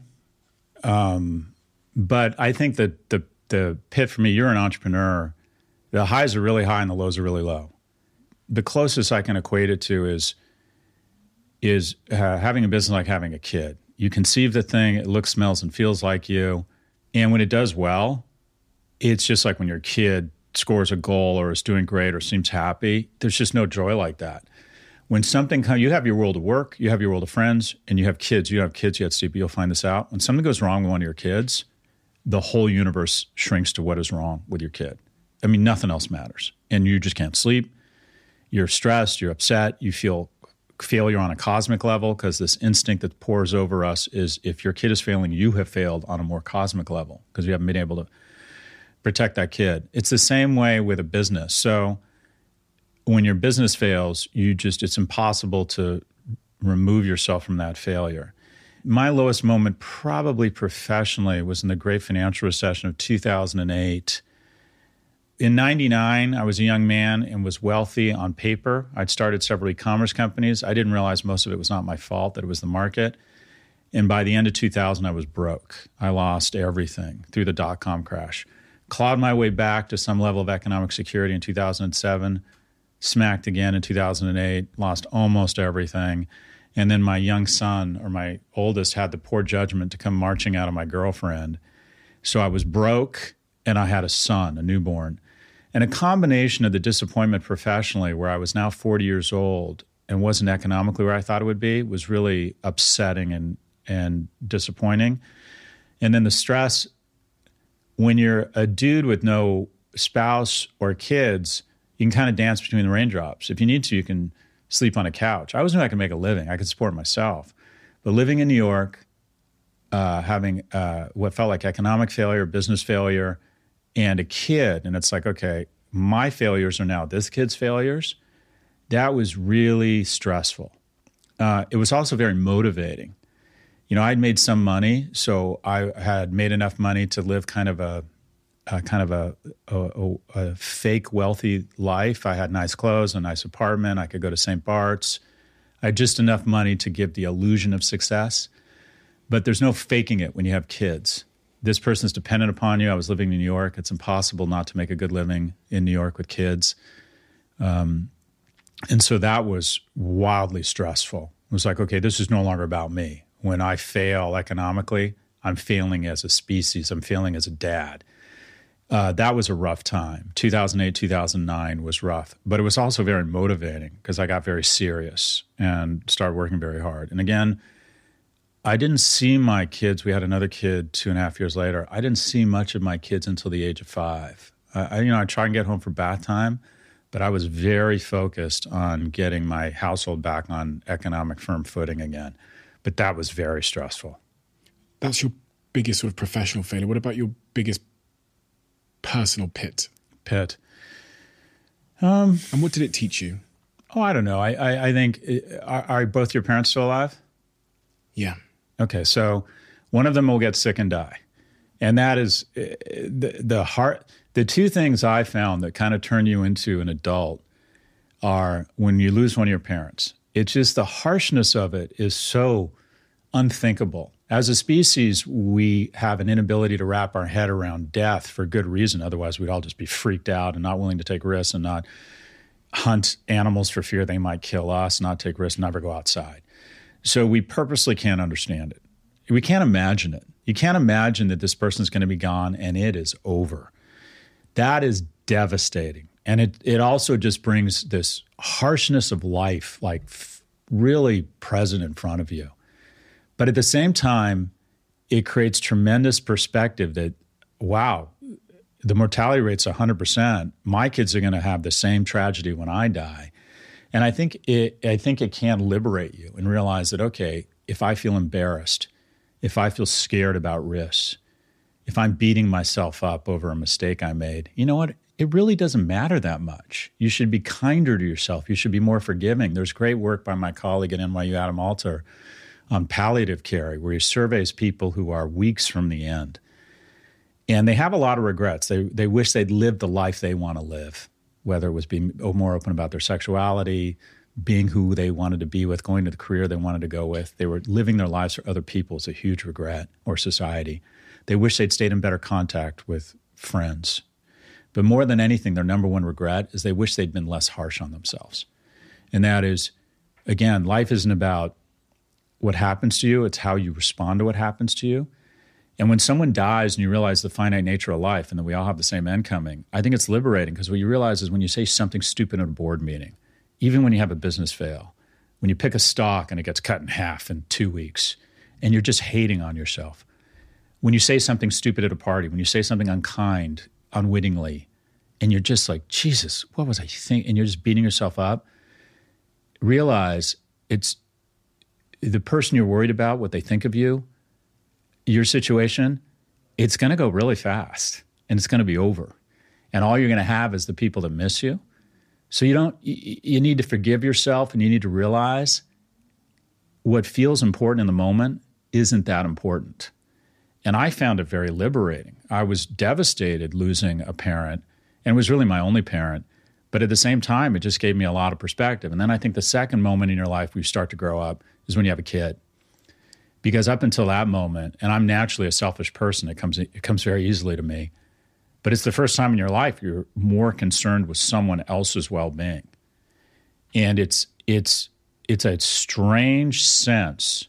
Um, but I think that the the pit for me, you're an entrepreneur, the highs are really high and the lows are really low. The closest I can equate it to is is uh, having a business like having a kid. You conceive the thing, it looks, smells, and feels like you. And when it does well, it's just like when your kid scores a goal or is doing great or seems happy. There's just no joy like that. When something comes, you have your world of work, you have your world of friends, and you have kids. You have kids yet, Steve, but you'll find this out. When something goes wrong with one of your kids, the whole universe shrinks to what is wrong with your kid. I mean, nothing else matters. And you just can't sleep. You're stressed, you're upset, you feel failure on a cosmic level, because this instinct that pours over us is if your kid is failing, you have failed on a more cosmic level because you haven't been able to protect that kid. It's the same way with a business. So when your business fails, you just, it's impossible to remove yourself from that failure. My lowest moment, probably professionally, was in the great financial recession of two thousand eight. In ninety-nine, I was a young man and was wealthy on paper. I'd started several e-commerce companies. I didn't realize most of it was not my fault, that it was the market. And by the end of two thousand, I was broke. I lost everything through the dot-com crash. Clawed my way back to some level of economic security in two thousand seven, smacked again in two thousand eight, lost almost everything. And then my young son, or my oldest, had the poor judgment to come marching out of my girlfriend. So I was broke, and I had a son, a newborn. And a combination of the disappointment professionally, where I was now forty years old and wasn't economically where I thought it would be, was really upsetting and, and disappointing. And then the stress, when you're a dude with no spouse or kids, you can kind of dance between the raindrops. If you need to, you can sleep on a couch. I always knew I could make a living. I could support myself. But living in New York, uh, having uh, what felt like economic failure, business failure, and a kid, and it's like, okay, my failures are now this kid's failures. That was really stressful. Uh, it was also very motivating. You know, I'd made some money, so I had made enough money to live kind of a, a kind of a, a, a fake wealthy life. I had nice clothes, a nice apartment. I could go to Saint Bart's. I had just enough money to give the illusion of success. But there's no faking it when you have kids. This person's dependent upon you. I was living in New York. It's impossible not to make a good living in New York with kids. Um, and so that was wildly stressful. It was like, okay, this is no longer about me. When I fail economically, I'm failing as a species. I'm failing as a dad. Uh, that was a rough time. two thousand eight, two thousand nine was rough. But it was also very motivating because I got very serious and started working very hard. And again, I didn't see my kids. We had another kid two and a half years later. I didn't see much of my kids until the age of five. Uh, I, you know, I try and get home for bath time, but I was very focused on getting my household back on economic firm footing again. But that was very stressful. That's your biggest sort of professional failure. What about your biggest personal pit? Pit. Um, and what did it teach you? Oh, I don't know. I, I, I think, are, are both your parents still alive? Yeah. Okay, so one of them will get sick and die. And that is the, the heart. The two things I found that kind of turn you into an adult are when you lose one of your parents. It's just the harshness of it is so unthinkable. As a species, we have an inability to wrap our head around death for good reason. Otherwise, we'd all just be freaked out and not willing to take risks and not hunt animals for fear they might kill us, not take risks, never go outside. So we purposely can't understand it. We can't imagine it. You can't imagine that this person's going to be gone and it is over. That is devastating. And it it also just brings this harshness of life, like f- really present in front of you. But at the same time, it creates tremendous perspective that, wow, the mortality rate's one hundred percent. My kids are going to have the same tragedy when I die. And I think it I think it can liberate you and realize that, okay, if I feel embarrassed, if I feel scared about risks, if I'm beating myself up over a mistake I made, you know what? it really doesn't matter that much. You should be kinder to yourself. You should be more forgiving. There's great work by my colleague at N Y U, Adam Alter, on palliative care, where he surveys people who are weeks from the end. And they have a lot of regrets. They they wish they'd lived the life they want to live, whether it was being more open about their sexuality, being who they wanted to be with, going to the career they wanted to go with. They were living their lives for other people. It's a huge regret, or society. They wish they'd stayed in better contact with friends. But more than anything, their number one regret is they wish they'd been less harsh on themselves. And that is, again, life isn't about what happens to you. It's how you respond to what happens to you. And when someone dies and you realize the finite nature of life and that we all have the same end coming, I think it's liberating, because what you realize is when you say something stupid at a board meeting, even when you have a business fail, when you pick a stock and it gets cut in half in two weeks and you're just hating on yourself, when you say something stupid at a party, when you say something unkind, unwittingly, and you're just like, Jesus, what was I thinking? And you're just beating yourself up, realize it's the person you're worried about, what they think of you, your situation, it's going to go really fast and it's going to be over. And all you're going to have is the people that miss you. So you don't, you, you need to forgive yourself, and you need to realize what feels important in the moment isn't that important. And I found it very liberating. I was devastated losing a parent, and it was really my only parent. But at the same time, it just gave me a lot of perspective. And then I think the second moment in your life where you start to grow up is when you have a kid. Because up until that moment, and I'm naturally a selfish person, it comes it comes very easily to me, but it's the first time in your life you're more concerned with someone else's well-being. And it's it's it's a strange sense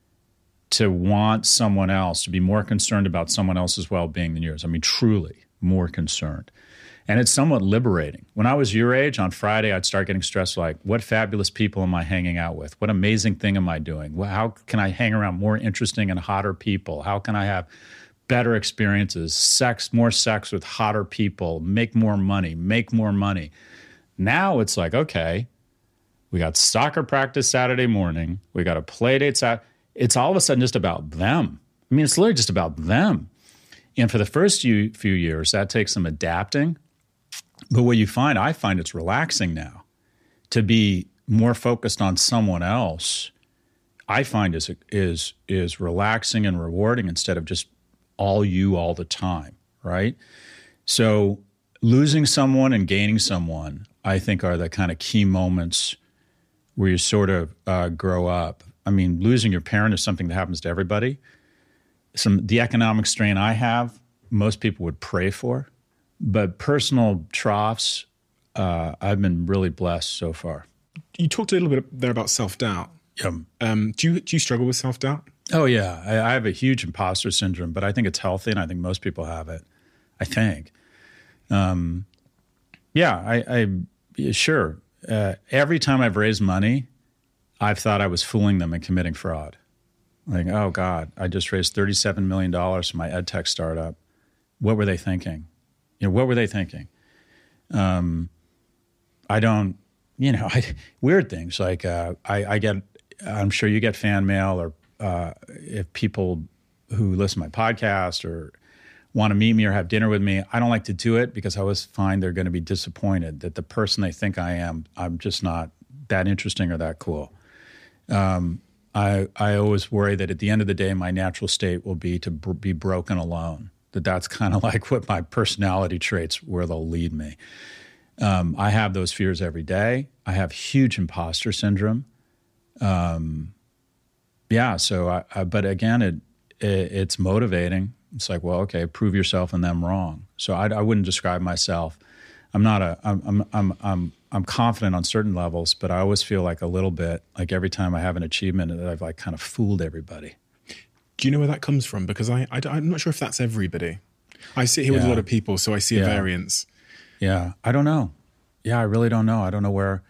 to want someone else, to be more concerned about someone else's well-being than yours. I mean, truly more concerned. And it's somewhat liberating. When I was your age, on Friday, I'd start getting stressed like, what fabulous people am I hanging out with? What amazing thing am I doing? How can I hang around more interesting and hotter people? How can I have better experiences, sex, more sex with hotter people, make more money, make more money? Now it's like, okay, we got soccer practice Saturday morning. We got a play date Saturday. It's all of a sudden just about them. I mean, it's literally just about them. And for the first few, few years, that takes some adapting. But what you find, I find it's relaxing now to be more focused on someone else. I find is is is relaxing and rewarding instead of just all you all the time, right? So losing someone and gaining someone, I think, are the kind of key moments where you sort of uh, grow up. I mean, losing your parent is something that happens to everybody. Some the economic strain I have, most people would pray for. But personal troughs, uh, I've been really blessed so far. You talked a little bit there about self-doubt. Yeah. Um, do you do you struggle with self-doubt? Oh, yeah. I, I have a huge imposter syndrome, but I think it's healthy, and I think most people have it, I think. Um, yeah, I, I yeah, sure. Uh, every time I've raised money, I've thought I was fooling them and committing fraud. Like, oh, God, I just raised thirty-seven million dollars for my ed tech startup. What were they thinking? You know, what were they thinking? Um, I don't, you know, I, weird things like uh, I, I get, I'm sure you get fan mail, or uh, if people who listen to my podcast or want to meet me or have dinner with me, I don't like to do it because I always find they're going to be disappointed that the person they think I am, I'm just not that interesting or that cool. Um, I I always worry that at the end of the day, my natural state will be to br- be broken alone. That that's kind of like what my personality traits, where they'll lead me. Um, I have those fears every day. I have huge imposter syndrome. Um, yeah, so, I, I, but again, it, it it's motivating. It's like, well, okay, prove yourself and them wrong. So I, I wouldn't describe myself. I'm not a, I'm, I'm, I'm, I'm, I'm confident on certain levels, but I always feel like a little bit, like every time I have an achievement, that I've like kind of fooled everybody. Do you know where that comes from? Because I, I, I'm not sure if that's everybody. I sit here yeah. with a lot of people, so I see yeah. a variance. Yeah, I don't know. Yeah, I really don't know. I don't know where.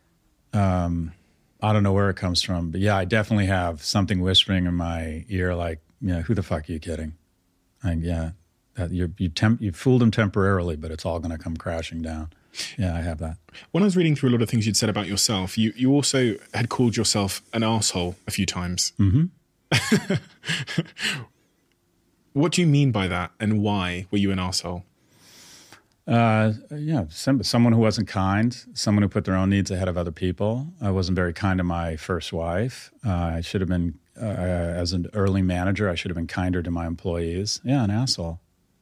Um, I don't know where it comes from, but yeah, I definitely have something whispering in my ear, like, yeah, who the fuck are you kidding? And yeah, that you you temp, you fooled them temporarily, but it's all going to come crashing down. Yeah, I have that. When I was reading through a lot of things you'd said about yourself, you you also had called yourself an arsehole a few times. Mm-hmm. What do you mean by that, and why were you an arsehole? Uh, yeah, some, someone who wasn't kind, someone who put their own needs ahead of other people. I wasn't very kind to my first wife. Uh, I should have been, uh, as an early manager, I should have been kinder to my employees. Yeah, an asshole.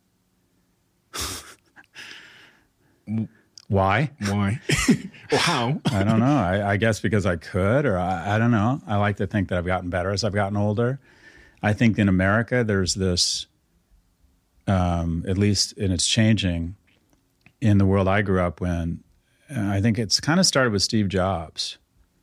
Why? Why? Or how? I don't know. I, I guess because I could, or I, I don't know. I like to think that I've gotten better as I've gotten older. I think in America, there's this, um, at least, and it's changing in the world I grew up in. Uh, I think it's kind of started with Steve Jobs.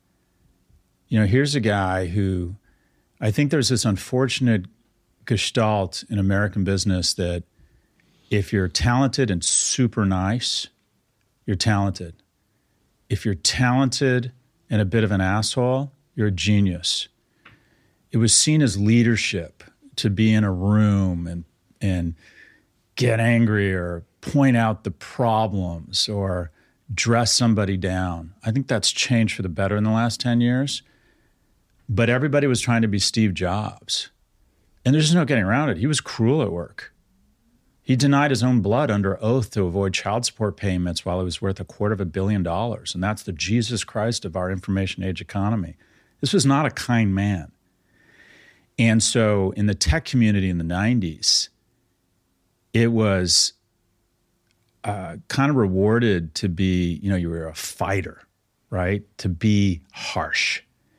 You know, here's a guy who, I think there's this unfortunate gestalt in American business that if you're talented and super nice, you're talented. If you're talented and a bit of an asshole, you're a genius. It was seen as leadership to be in a room and and get angry or point out the problems or dress somebody down. I think that's changed for the better in the last ten years. But everybody was trying to be Steve Jobs. And there's just no getting around it. He was cruel at work. He denied his own blood under oath to avoid child support payments while it was worth a quarter of a billion dollars. And that's the Jesus Christ of our information age economy. This was not a kind man. And so in the tech community in the nineties, it was uh, kind of rewarded to be, you know, you were a fighter, right? To be harsh.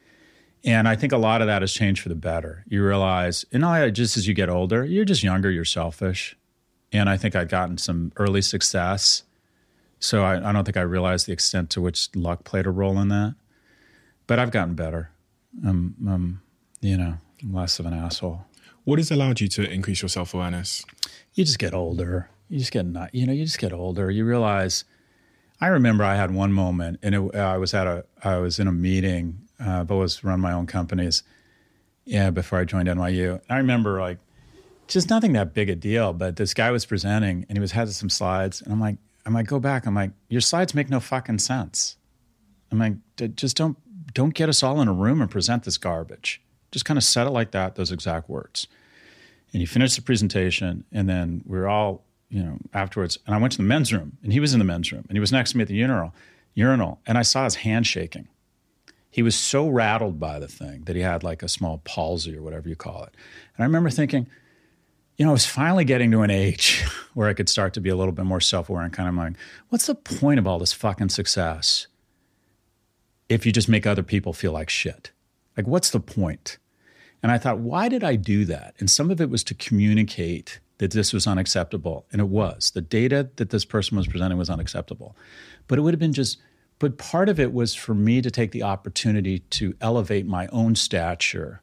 And I think a lot of that has changed for the better. You realize, you know, just as you get older, you're just younger, you're selfish. And I think I'd gotten some early success. So I, I don't think I realized the extent to which luck played a role in that. But I've gotten better. Um, um, you know, I'm less of an asshole. What has allowed you to increase your self-awareness? You just get older. You just get not, you know, you just get older. You realize, I remember I had one moment, and it, I was at a, I was in a meeting, uh, but was run my own companies, yeah, before I joined N Y U. I remember like, just nothing that big a deal, but this guy was presenting and he was had some slides, and I'm like, I might go back. I'm like, your slides make no fucking sense. I'm like, just don't don't get us all in a room and present this garbage. Just kind of said it like that, those exact words. And he finished the presentation, and then we were all, you know, afterwards, and I went to the men's room, and he was in the men's room, and he was next to me at the urinal, urinal, and I saw his hand shaking. He was so rattled by the thing that he had like a small palsy or whatever you call it. And I remember thinking, you know, I was finally getting to an age where I could start to be a little bit more self-aware and kind of like, what's the point of all this fucking success if you just make other people feel like shit? Like, what's the point? And I thought, why did I do that? And some of it was to communicate that this was unacceptable. And it was. The data that this person was presenting was unacceptable. But it would have been just, but part of it was for me to take the opportunity to elevate my own stature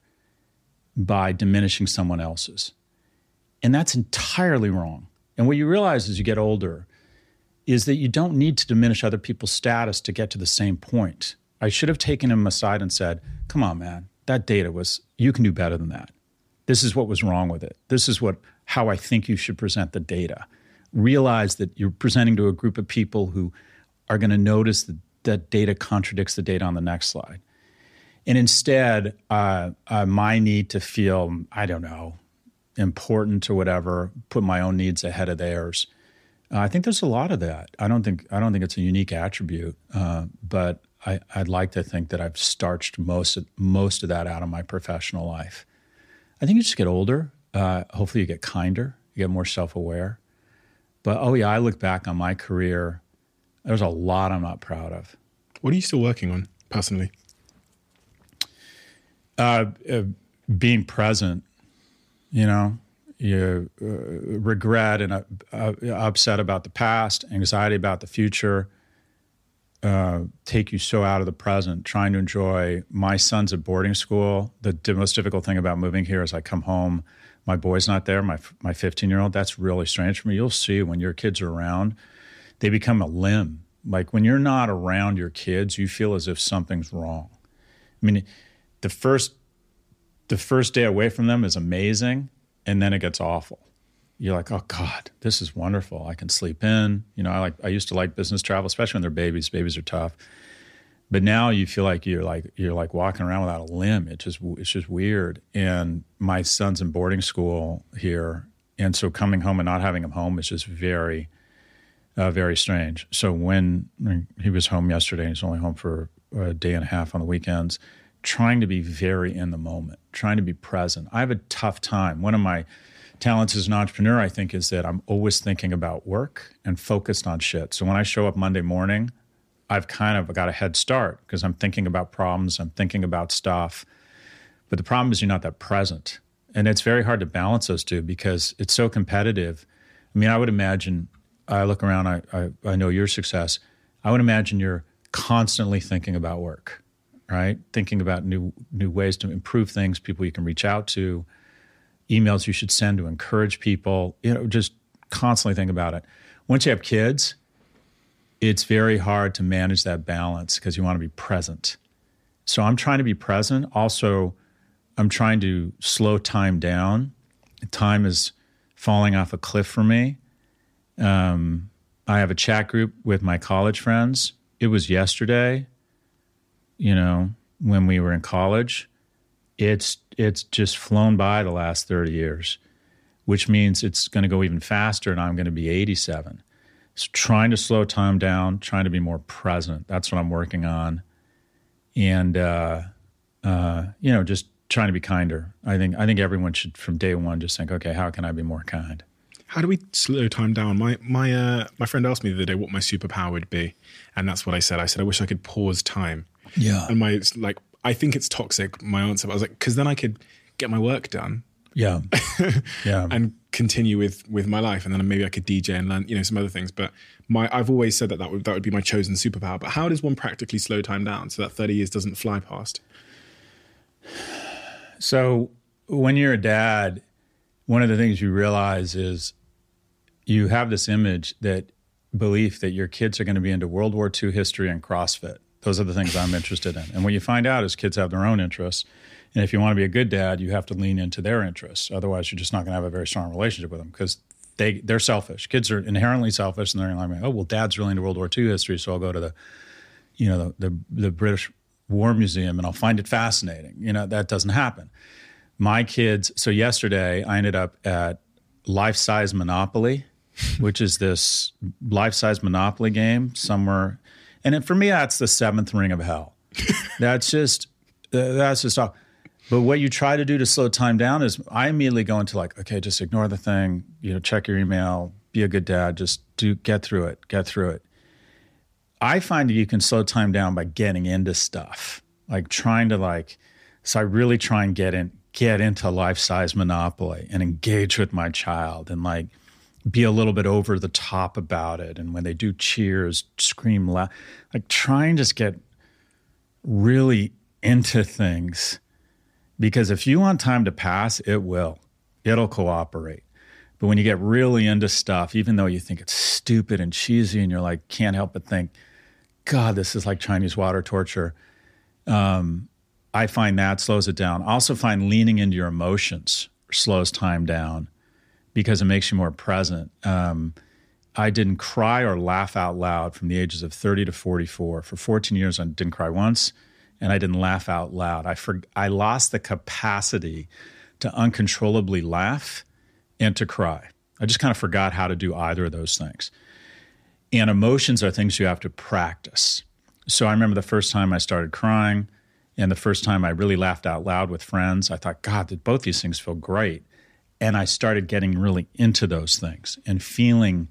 by diminishing someone else's. And that's entirely wrong. And what you realize as you get older is that you don't need to diminish other people's status to get to the same point. I should have taken him aside and said, come on, man, that data was, you can do better than that. This is what was wrong with it. This is what how I think you should present the data. Realize that you're presenting to a group of people who are going to notice that that data contradicts the data on the next slide. And instead, uh, uh, my need to feel, I don't know, important or whatever, put my own needs ahead of theirs. Uh, I think there's a lot of that. I don't think I don't think it's a unique attribute, uh, but I, I'd like to think that I've starched most of, most of that out of my professional life. I think you just get older. Uh, hopefully you get kinder, you get more self-aware. But, oh yeah, I look back on my career, there's a lot I'm not proud of. What are you still working on personally? Uh, uh, being present. You know, you uh, regret and uh, uh, upset about the past, anxiety about the future, uh, take you so out of the present, trying to enjoy. My son's at boarding school. The d- most difficult thing about moving here is I come home, my boy's not there, my my fifteen-year-old. That's really strange for me. You'll see when your kids are around, they become a limb. Like when you're not around your kids, you feel as if something's wrong. I mean, the first The first day away from them is amazing, and then it gets awful. You're like, oh God, this is wonderful. I can sleep in. You know, I like. I used to like business travel, especially when they're babies. Babies are tough, but now you feel like you're like you're like walking around without a limb. It just it's just weird. And my son's in boarding school here, and so coming home and not having him home is just very, Uh, very strange. So when he was home yesterday, he's only home for a day and a half on the weekends, trying to be very in the moment, trying to be present. I have a tough time. One of my talents as an entrepreneur, I think, is that I'm always thinking about work and focused on shit. So when I show up Monday morning, I've kind of got a head start because I'm thinking about problems, I'm thinking about stuff. But the problem is you're not that present. And it's very hard to balance those two because it's so competitive. I mean, I would imagine, I look around, I, I, I know your success. I would imagine you're constantly thinking about work, right? Thinking about new new ways to improve things, people you can reach out to, emails you should send to encourage people, you know, just constantly think about it. Once you have kids, it's very hard to manage that balance because you want to be present. So I'm trying to be present. Also, I'm trying to slow time down. Time is falling off a cliff for me. Um, I have a chat group with my college friends. It was yesterday, you know, when we were in college. It's it's just flown by the last thirty years, which means it's going to go even faster and I'm going to be eighty-seven. So trying to slow time down, trying to be more present. That's what I'm working on. And, uh, uh, you know, just trying to be kinder. I think I think everyone should, from day one, just think, okay, how can I be more kind? How do we slow time down? My my uh, my friend asked me the other day what my superpower would be, and that's what I said. I said I wish I could pause time. Yeah. And my like, I think it's toxic. My answer, I was like, because then I could get my work done. Yeah. Yeah. And continue with with my life, and then maybe I could D J and learn, you know, some other things. But my I've always said that that would that would be my chosen superpower. But how does one practically slow time down so that thirty years doesn't fly past? So when you're a dad, one of the things you realize is you have this image, that belief that your kids are going to be into World War Two history and CrossFit. Those are the things I'm interested in. And what you find out is kids have their own interests. And if you want to be a good dad, you have to lean into their interests. Otherwise, you're just not going to have a very strong relationship with them because they, they're selfish. Kids are inherently selfish, and they're like, oh, well, dad's really into World War Two history, so I'll go to the, you know, the, the, the British War Museum and I'll find it fascinating. You know, that doesn't happen. My kids, so yesterday I ended up at Life Size Monopoly, which is this life-size Monopoly game somewhere. And it, for me, that's the seventh ring of hell. That's just, uh, that's just all. But what you try to do to slow time down is I immediately go into like, okay, just ignore the thing, you know, check your email, be a good dad, just do get through it, get through it. I find that you can slow time down by getting into stuff, like trying to like, so I really try and get in, get into life-size Monopoly and engage with my child and like, be a little bit over the top about it. And when they do cheers, scream loud, like try and just get really into things, because if you want time to pass, it will, it'll cooperate. But when you get really into stuff, even though you think it's stupid and cheesy and you're like, can't help but think, God, this is like Chinese water torture. Um, I find that slows it down. I also find leaning into your emotions slows time down, because it makes you more present. Um, I didn't cry or laugh out loud from the ages of thirty to forty-four. For fourteen years, I didn't cry once, and I didn't laugh out loud. I for, I lost the capacity to uncontrollably laugh and to cry. I just kind of forgot how to do either of those things. And emotions are things you have to practice. So I remember the first time I started crying, and the first time I really laughed out loud with friends, I thought, God, did both these things feel great? And I started getting really into those things and feeling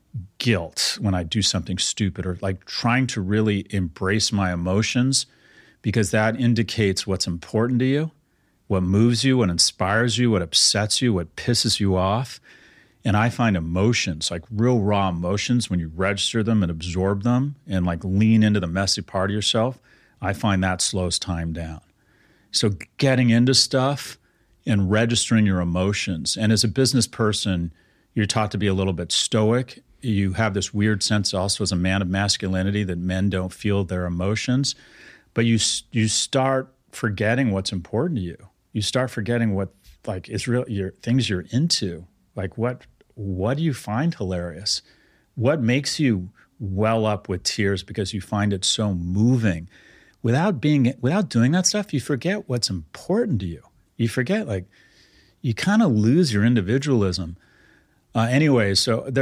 guilt when I do something stupid, or like trying to really embrace my emotions, because that indicates what's important to you, what moves you, what inspires you, what upsets you, what pisses you off. And I find emotions, like real raw emotions, when you register them and absorb them and like lean into the messy part of yourself, I find that slows time down. So getting into stuff and registering your emotions. And as a business person, you're taught to be a little bit stoic. You have this weird sense also as a man of masculinity that men don't feel their emotions. But you you start forgetting what's important to you. You start forgetting what like is real, your things you're into. Like what what do you find hilarious? What makes you well up with tears because you find it so moving? Without being without doing that stuff, you forget what's important to you. You forget, like, you kind of lose your individualism. Uh, anyway, so there's,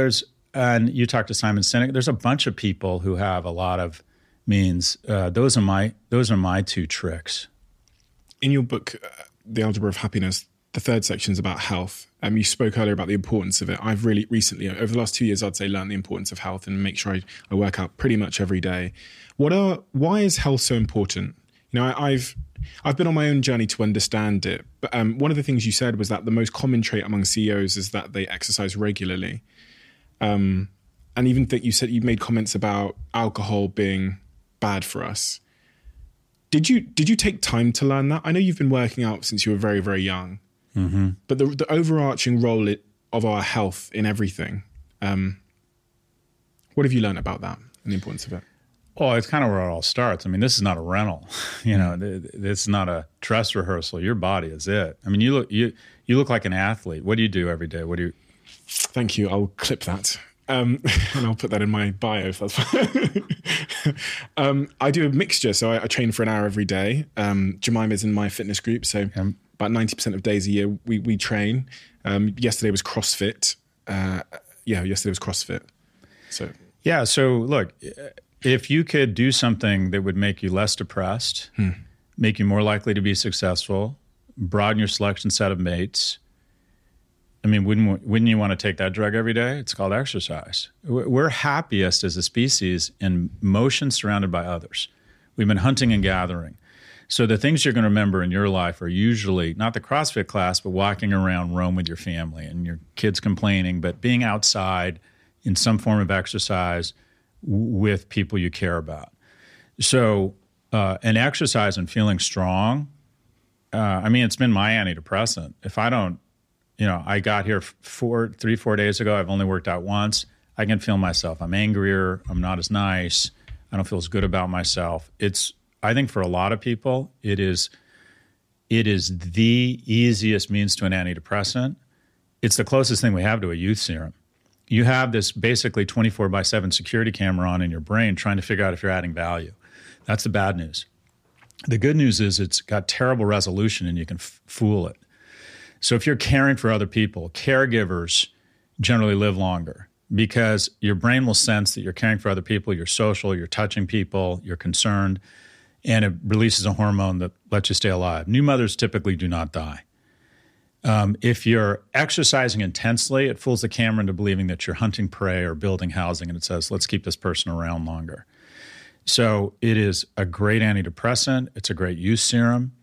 and you talk to Simon Sinek, there's a bunch of people who have a lot of means. Uh, those are my those are my two tricks. In your book, uh, The Algebra of Happiness, the third section is about health. Um, you spoke earlier about the importance of it. I've really recently, over the last two years, I'd say learned the importance of health and make sure I, I work out pretty much every day. What are why is health so important? You know, I, I've I've been on my own journey to understand it. But um, one of the things you said was that the most common trait among C E Os is that they exercise regularly. Um, and even that you said you made comments about alcohol being bad for us. Did you did you take time to learn that? I know you've been working out since you were very, very young. Mm-hmm. But the, the overarching role it, of our health in everything, um, what have you learned about that and the importance of it? Well, it's kind of where it all starts. I mean, this is not a rental. You know, it's not a dress rehearsal. Your body is it. I mean, you look you you look like an athlete. What do you do every day? What do you? Thank you. I'll clip that. Um, and I'll put that in my bio. If that's um, I do a mixture. So I, I train for an hour every day. Um, Jemima's in my fitness group. So um, about ninety percent of days a year we, we train. Um, yesterday was CrossFit. Uh, yeah, yesterday was CrossFit. So yeah. So look, if you could do something that would make you less depressed, hmm. make you more likely to be successful, broaden your selection set of mates, I mean, wouldn't wouldn't you want to take that drug every day? It's called exercise. We're happiest as a species in motion surrounded by others. We've been hunting and gathering. So the things you're going to remember in your life are usually not the CrossFit class, but walking around Rome with your family and your kids complaining, but being outside in some form of exercise with people you care about. So uh, an exercise and feeling strong, uh, I mean, it's been my antidepressant. If I don't, you know, I got here four, three, four days ago. I've only worked out once. I can feel myself. I'm angrier. I'm not as nice. I don't feel as good about myself. It's, I think for a lot of people, it is, it is the easiest means to an antidepressant. It's the closest thing we have to a youth serum. You have this basically twenty-four by seven security camera on in your brain trying to figure out if you're adding value. That's the bad news. The good news is it's got terrible resolution and you can f- fool it. So if you're caring for other people, caregivers generally live longer because your brain will sense that you're caring for other people, you're social, you're touching people, you're concerned, and it releases a hormone that lets you stay alive. New mothers typically do not die. Um, if you're exercising intensely, it fools the camera into believing that you're hunting prey or building housing, and it says, let's keep this person around longer. So it is a great antidepressant. It's a great youth serum.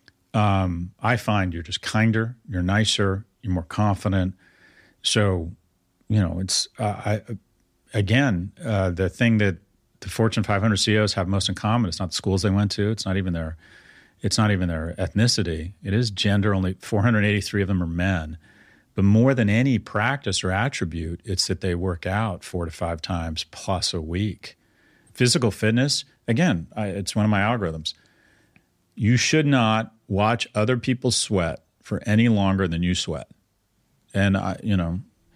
Um, I find you're just kinder, you're nicer, you're more confident. So, you know, it's, uh, I, again, uh, the thing that the Fortune five hundred C E Os have most in common, it's not the schools they went to, it's not even their, it's not even their ethnicity. It is gender. Only four hundred eighty-three of them are men. But more than any practice or attribute, it's that they work out four to five times plus a week. Physical fitness, again, I, it's one of my algorithms. You should not watch other people sweat for any longer than you sweat. And, I, you know,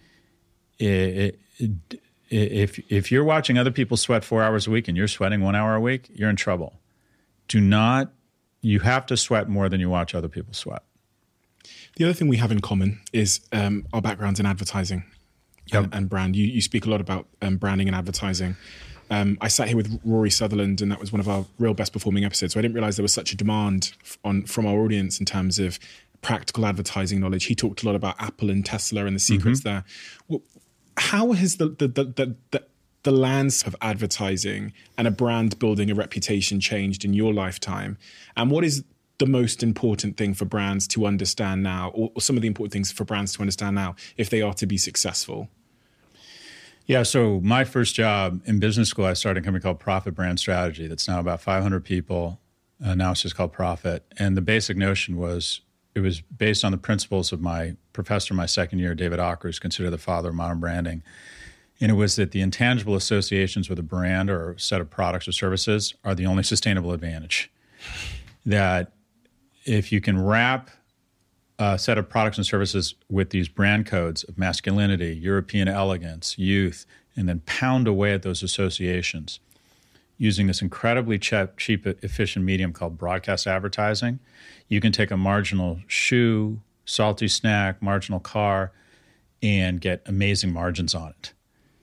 it, it, if if you're watching other people sweat four hours a week and you're sweating one hour a week, you're in trouble. Do not, you have to sweat more than you watch other people sweat. The other thing we have in common is um, our backgrounds in advertising yep. and, and brand. You, you speak a lot about um, branding and advertising. Um, I sat here with Rory Sutherland, and that was one of our real best performing episodes. So I didn't realize there was such a demand on from our audience in terms of practical advertising knowledge. He talked a lot about Apple and Tesla and the secrets mm-hmm. there. Well, how has the the, the the the the landscape of advertising and a brand building a reputation changed in your lifetime? And what is the most important thing for brands to understand now, or, or some of the important things for brands to understand now if they are to be successful? Yeah, so my first job in business school, I started a company called Profit Brand Strategy that's now about five hundred people. Uh, now it's just called Profit. And the basic notion was, it was based on the principles of my professor my second year, David Ocker, who's considered the father of modern branding. And it was that the intangible associations with a brand or a set of products or services are the only sustainable advantage. That if you can wrap a set of products and services with these brand codes of masculinity, European elegance, youth, and then pound away at those associations using this incredibly cheap, cheap, efficient medium called broadcast advertising, you can take a marginal shoe, salty snack, marginal car, and get amazing margins on it.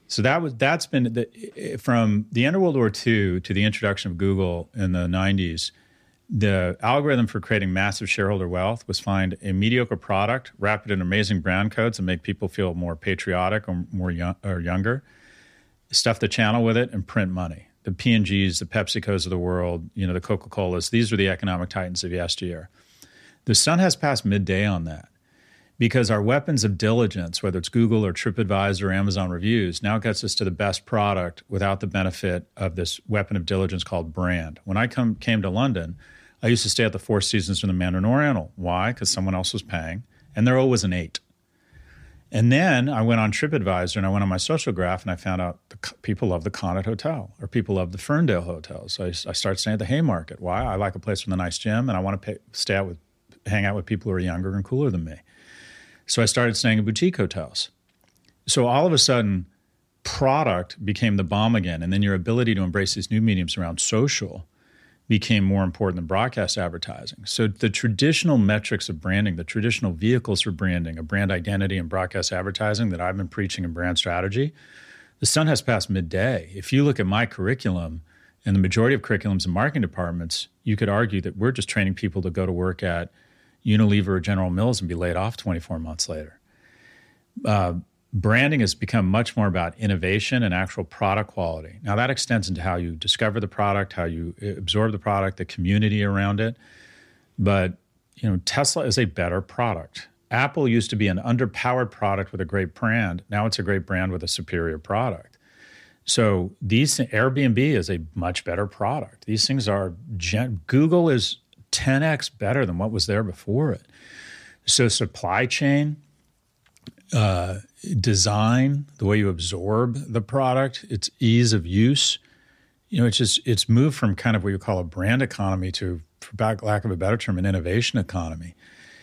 So that was that's been the, from the end of World War Two to the introduction of Google in the nineties. The algorithm for creating massive shareholder wealth was find a mediocre product, wrap it in amazing brand codes, and make people feel more patriotic or more young, or younger. Stuff the channel with it and print money. The P and G's, the PepsiCos of the world, you know, the Coca-Colas. These were the economic titans of yesteryear. The sun has passed midday on that because our weapons of diligence, whether it's Google or TripAdvisor or Amazon reviews, now gets us to the best product without the benefit of this weapon of diligence called brand. When I come came to London, I used to stay at the Four Seasons in the Mandarin Oriental. Why? Because someone else was paying, and their O was an eight. And then I went on TripAdvisor and I went on my social graph and I found out the people love the Connaught Hotel or people love the Ferndale Hotel. So I, I started staying at the Haymarket. Why? I like a place with a nice gym and I want to pay, stay out with, hang out with people who are younger and cooler than me. So I started staying in boutique hotels. So all of a sudden, product became the bomb again. And then your ability to embrace these new mediums around social became more important than broadcast advertising. So the traditional metrics of branding, the traditional vehicles for branding, of brand identity and broadcast advertising that I've been preaching in brand strategy, the sun has passed midday. If you look at my curriculum and the majority of curriculums in marketing departments, you could argue that we're just training people to go to work at Unilever or General Mills and be laid off twenty-four months later. Uh, Branding has become much more about innovation and actual product quality. Now, that extends into how you discover the product, how you absorb the product, the community around it. But, you know, Tesla is a better product. Apple used to be an underpowered product with a great brand. Now it's a great brand with a superior product. So these Airbnb is a much better product. These things are gen- Google is ten x better than what was there before it. So supply chain, uh, design, the way you absorb the product, its ease of use, you know, it's just it's moved from kind of what you call a brand economy to, for lack of a better term, an innovation economy.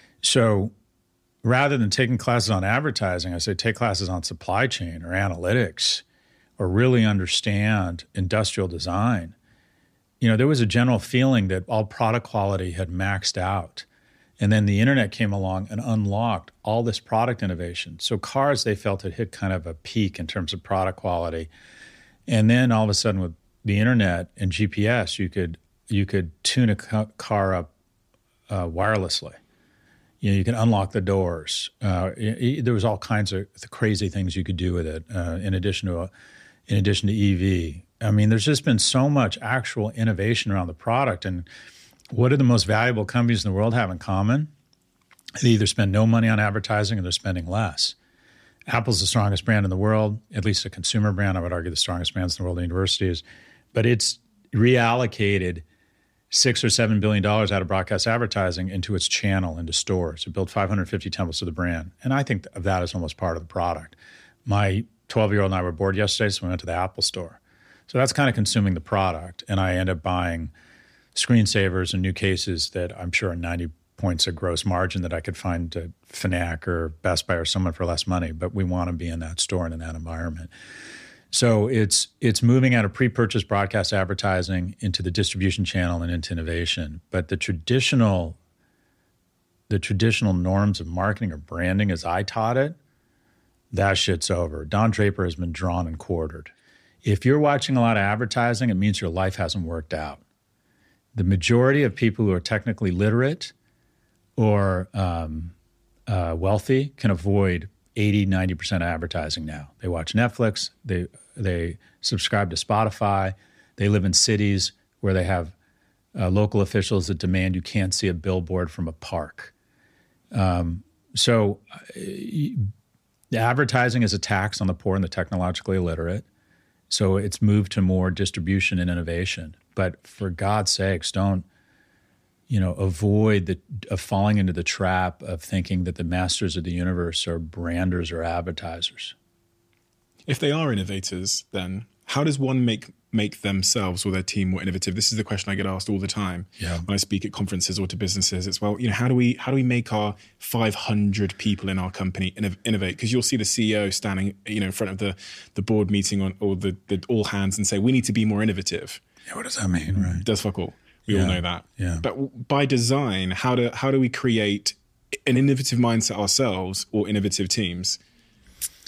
So rather than taking classes on advertising, I say take classes on supply chain or analytics or really understand industrial design. You know, there was a general feeling that all product quality had maxed out. And then the internet came along and unlocked all this product innovation. So cars, they felt had hit kind of a peak in terms of product quality. And then all of a sudden with the internet and G P S, you could you could tune a car up uh, wirelessly. You know, you can unlock the doors. Uh, there was all kinds of crazy things you could do with it. Uh, in addition to a, in addition to E V, I mean, there's just been so much actual innovation around the product. And what do the most valuable companies in the world have in common? They either spend no money on advertising or they're spending less. Apple's the strongest brand in the world, at least a consumer brand. I would argue the strongest brands in the world are universities. But it's reallocated six or seven billion dollars out of broadcast advertising into its channel, into stores. It built five hundred fifty temples of the brand. And I think of that as almost part of the product. My twelve-year-old and I were bored yesterday, so we went to the Apple store. So that's kind of consuming the product. And I end up buying screensavers and new cases that I'm sure are ninety points of gross margin that I could find at Fnac or Best Buy or someone for less money, but we want to be in that store and in that environment. So it's it's moving out of pre-purchase broadcast advertising into the distribution channel and into innovation. But the traditional the traditional norms of marketing or branding as I taught it, that shit's over. Don Draper has been drawn and quartered. If you're watching a lot of advertising, it means your life hasn't worked out. The majority of people who are technically literate or um, uh, wealthy can avoid eighty, ninety percent of advertising now. They watch Netflix, they they subscribe to Spotify, they live in cities where they have uh, local officials that demand you can't see a billboard from a park. Um, so uh, the advertising is a tax on the poor and the technologically illiterate. So it's moved to more distribution and innovation. But for God's sakes, don't, you know, avoid the of falling into the trap of thinking that the masters of the universe are branders or advertisers. If they are innovators, then how does one make make themselves or their team more innovative? This is the question I get asked all the time yeah. when I speak at conferences or to businesses. It's, well, you know, how do we how do we make our five hundred people in our company innovate? Because you'll see the C E O standing, you know, in front of the the board meeting on or the, the all hands and say, we need to be more innovative. Yeah, what does that mean, right? It does fuck all. We yeah. all know that. Yeah. But by design, how do how do we create an innovative mindset ourselves or innovative teams?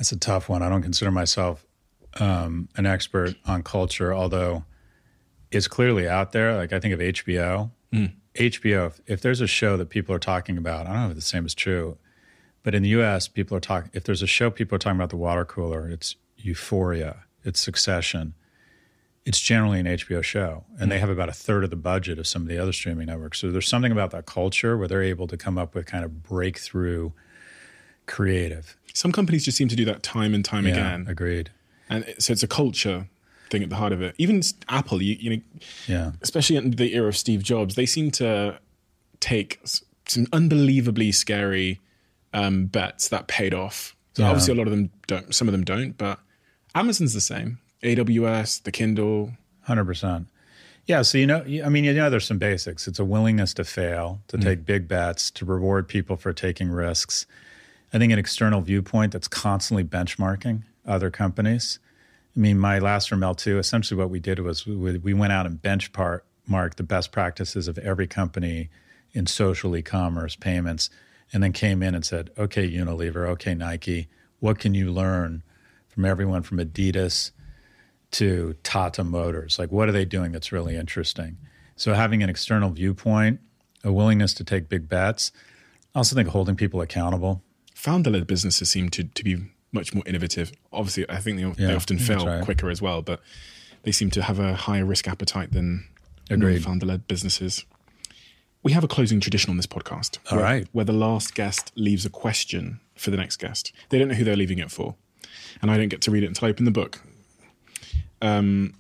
That's a tough one. I don't consider myself um, an expert on culture, although it's clearly out there. Like I think of H B O. Mm. H B O, if, if there's a show that people are talking about, I don't know if the same is true, but in the U S, people are talking, if there's a show people are talking about the water cooler, it's Euphoria, it's Succession. It's generally an H B O show, and mm. they have about a third of the budget of some of the other streaming networks. So there's something about that culture where they're able to come up with kind of breakthrough creative. Some companies just seem to do that time and time yeah, again. Agreed. And so it's a culture thing at the heart of it. Even Apple, you, you know, yeah. especially in the era of Steve Jobs, they seem to take some unbelievably scary um, bets that paid off. So yeah. obviously a lot of them don't, some of them don't, but Amazon's the same. A W S, the Kindle. one hundred percent. Yeah, so you know, I mean, you know, there's some basics. It's a willingness to fail, to mm. take big bets, to reward people for taking risks. I think an external viewpoint that's constantly benchmarking other companies. I mean, my last from L two, essentially what we did was we, we went out and benchmarked the best practices of every company in social e-commerce payments, and then came in and said, okay, Unilever, okay, Nike, what can you learn from everyone from Adidas to Tata Motors? Like, what are they doing that's really interesting? So having an external viewpoint, a willingness to take big bets. I also think holding people accountable. Founder-led businesses seem to, to be much more innovative. Obviously, I think they, yeah, they often fail right. quicker as well, but they seem to have a higher risk appetite than founder-led businesses. We have a closing tradition on this podcast. All where, right. where the last guest leaves a question for the next guest. They don't know who they're leaving it for, and I don't get to read it until I open the book. Um,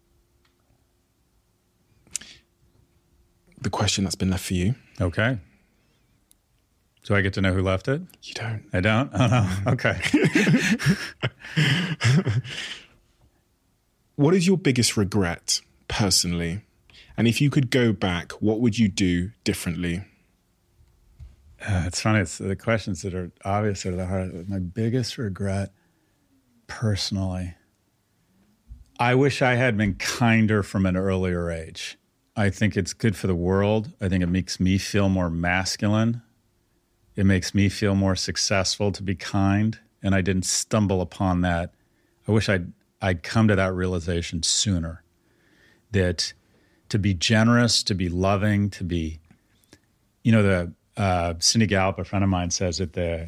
the question that's been left for you. Okay. Do I get to know who left it? You don't. I don't? Oh, no. Okay. What is your biggest regret personally? And if you could go back, what would you do differently? Uh, it's funny. It's the questions that are obvious are the hardest. My biggest regret personally, I wish I had been kinder from an earlier age. I think it's good for the world. I think it makes me feel more masculine. It makes me feel more successful to be kind, and I didn't stumble upon that. I wish I'd, I'd come to that realization sooner, that to be generous, to be loving, to be, you know, the uh, Cindy Gallup, a friend of mine, says that the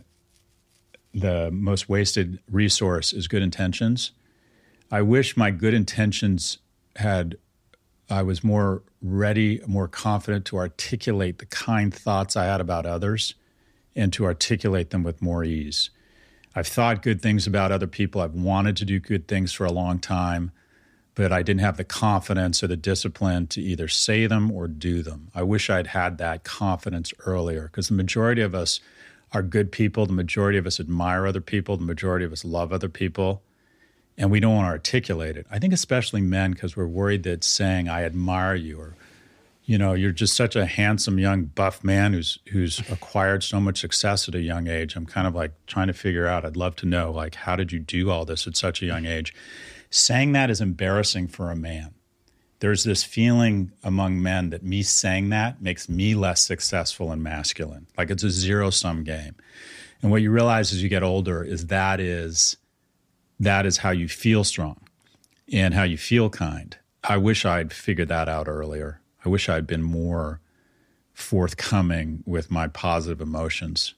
the most wasted resource is good intentions. I wish my good intentions had, I was more ready, more confident to articulate the kind thoughts I had about others and to articulate them with more ease. I've thought good things about other people. I've wanted to do good things for a long time, but I didn't have the confidence or the discipline to either say them or do them. I wish I'd had that confidence earlier, because the majority of us are good people. The majority of us admire other people. The majority of us love other people, and we don't want to articulate it. I think especially men, because we're worried that saying, I admire you, or, you know, you're just such a handsome young buff man who's who's acquired so much success at a young age. I'm kind of like trying to figure out, I'd love to know, like, how did you do all this at such a young age? Saying that is embarrassing for a man. There's this feeling among men that me saying that makes me less successful and masculine. Like it's a zero-sum game. And what you realize as you get older is that is that is how you feel strong and how you feel kind. I wish I'd figured that out earlier. I wish I'd been more forthcoming with my positive emotions.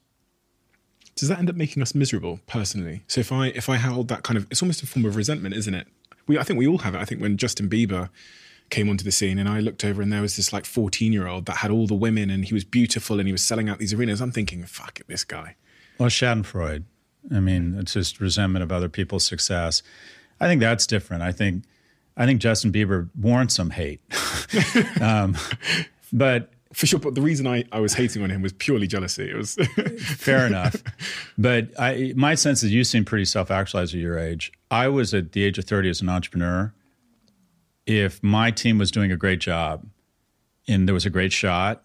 Does that end up making us miserable personally? So if I if I held that kind of, it's almost a form of resentment, isn't it? We I think we all have it. I think when Justin Bieber came onto the scene and I looked over and there was this like fourteen-year-old that had all the women and he was beautiful and he was selling out these arenas, I'm thinking, fuck it, this guy. Well, Schadenfreude. I mean, it's just resentment of other people's success. I think that's different. I think I think Justin Bieber warrants some hate. um, but for sure, but the reason I, I was hating on him was purely jealousy. It was fair enough. But I, my sense is you seem pretty self-actualized at your age. I was at the age of thirty as an entrepreneur. If my team was doing a great job and there was a great shot,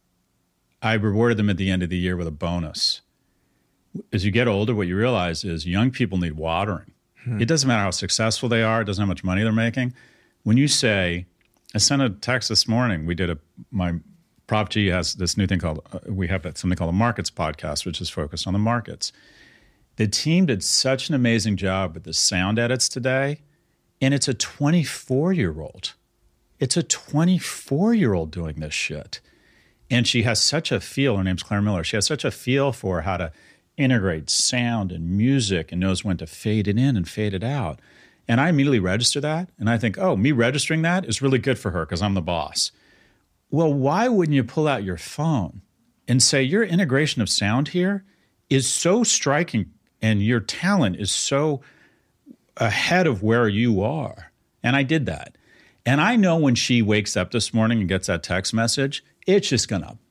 I rewarded them at the end of the year with a bonus. As you get older, what you realize is young people need watering. Hmm. It doesn't matter how successful they are. It doesn't matter how much money they're making. When you say, I sent a text this morning. We did a, my Prop G has this new thing called, uh, we have something called a Markets podcast, which is focused on the markets. The team did such an amazing job with the sound edits today, and it's a twenty-four-year-old. It's a twenty-four-year-old doing this shit. And she has such a feel, her name's Claire Miller, she has such a feel for how to integrate sound and music and knows when to fade it in and fade it out. And I immediately register that, and I think, oh, me registering that is really good for her because I'm the boss. Well, why wouldn't you pull out your phone and say your integration of sound here is so striking and your talent is so ahead of where you are? And I did that. And I know when she wakes up this morning and gets that text message, it's just going to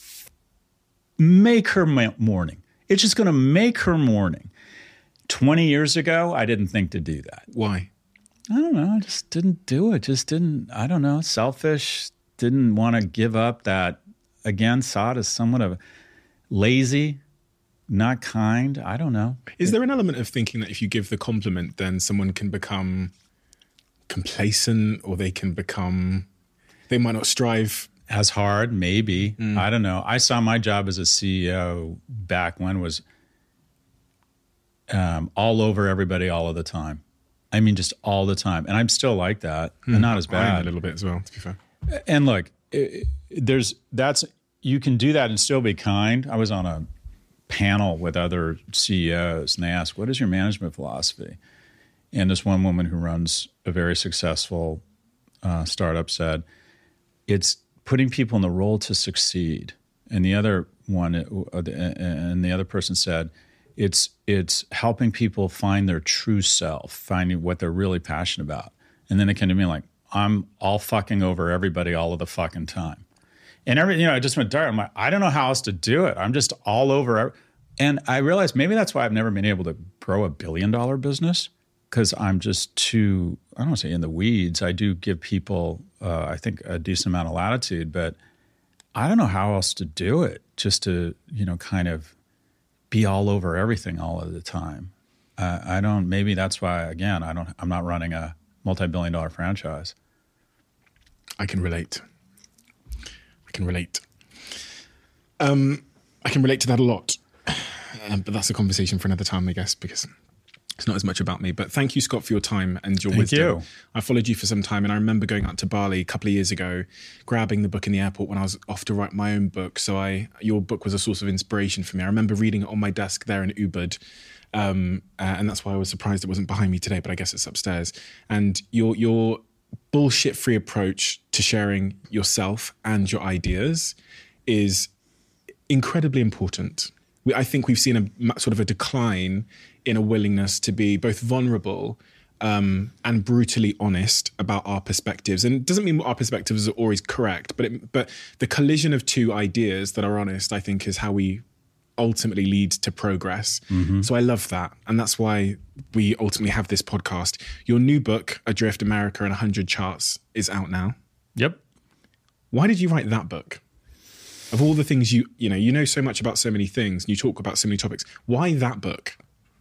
make her morning. It's just going to make her morning. twenty years ago, I didn't think to do that. Why? I don't know. I just didn't do it. Just didn't, I don't know, selfish, didn't want to give up that, again, saw it as somewhat of lazy, not kind. I don't know. Is there an element of thinking that if you give the compliment, then someone can become complacent or they can become, they might not strive as hard, maybe. Mm. I don't know. I saw my job as a C E O back when was um, all over everybody all of the time. I mean, just all the time. And I'm still like that, mm. and not as bad. I am a little bit as well, to be fair. And look, it, there's that's you can do that and still be kind. I was on a panel with other C E Os, and they asked, "What is your management philosophy?" And this one woman who runs a very successful uh, startup said, "It's putting people in the role to succeed." And the other one, and the other person said, it's it's helping people find their true self, finding what they're really passionate about. And then it came to me like, I'm all fucking over everybody all of the fucking time. And every, you know, I just went dark. I'm like, I don't know how else to do it. I'm just all over. And I realized maybe that's why I've never been able to grow a billion dollar business, because I'm just too, I don't want to say in the weeds. I do give people, uh, I think, a decent amount of latitude, but I don't know how else to do it, just to, you know, kind of be all over everything all of the time. Uh, I don't, maybe that's why, again, I don't, I'm not running a multi-billion dollar franchise. I can relate. I can relate. Um, I can relate to that a lot. Um, but that's a conversation for another time, I guess, because it's not as much about me. But thank you, Scott, for your time and your Thank wisdom. you. I followed you for some time, and I remember going out to Bali a couple of years ago, grabbing the book in the airport when I was off to write my own book. So I, your book was a source of inspiration for me. I remember reading it on my desk there in Ubud, um, uh, and that's why I was surprised it wasn't behind me today, but I guess it's upstairs. And your your bullshit-free approach to sharing yourself and your ideas is incredibly important. We, I think we've seen a sort of a decline in a willingness to be both vulnerable um, and brutally honest about our perspectives. And it doesn't mean our perspectives are always correct, but it, but the collision of two ideas that are honest, I think, is how we ultimately lead to progress. Mm-hmm. So I love that. And that's why we ultimately have this podcast. Your new book, Adrift America in one hundred Charts, is out now. Yep. Why did you write that book? Of all the things you, you know, you know so much about so many things, and you talk about so many topics. Why that book?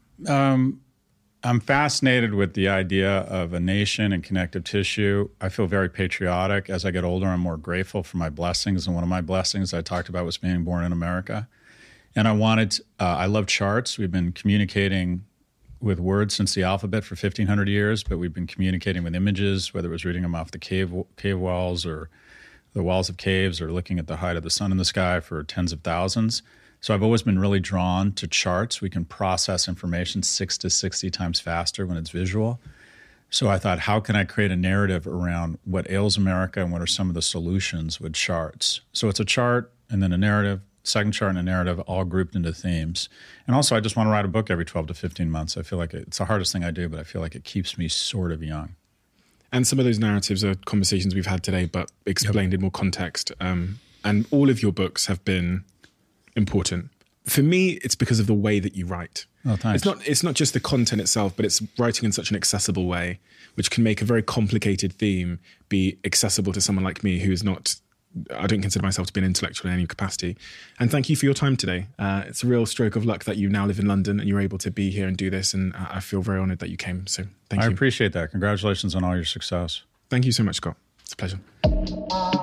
Um, I'm fascinated with the idea of a nation and connective tissue. I feel very patriotic. As I get older, I'm more grateful for my blessings. And one of my blessings I talked about was being born in America. And I wanted, uh, I love charts. We've been communicating with words since the alphabet for fifteen hundred years, but we've been communicating with images, whether it was reading them off the cave cave walls or the walls of caves or looking at the height of the sun in the sky for tens of thousands. So I've always been really drawn to charts. We can process information six to sixty times faster when it's visual. So I thought, how can I create a narrative around what ails America and what are some of the solutions with charts? So it's a chart and then a narrative, second chart and a narrative, all grouped into themes. And also, I just want to write a book every twelve to fifteen months. I feel like it's the hardest thing I do, but I feel like it keeps me sort of young. And some of those narratives are conversations we've had today, but explained yep. in more context. Um, and all of your books have been important. For me, it's because of the way that you write. Oh, thanks. It's not, it's not just the content itself, but it's writing in such an accessible way, which can make a very complicated theme be accessible to someone like me who is not, I don't consider myself to be an intellectual in any capacity. And thank you for your time today. Uh, it's a real stroke of luck that you now live in London and you're able to be here and do this. And I feel very honored that you came. So thank I you. I appreciate that. Congratulations on all your success. Thank you so much, Scott. It's a pleasure.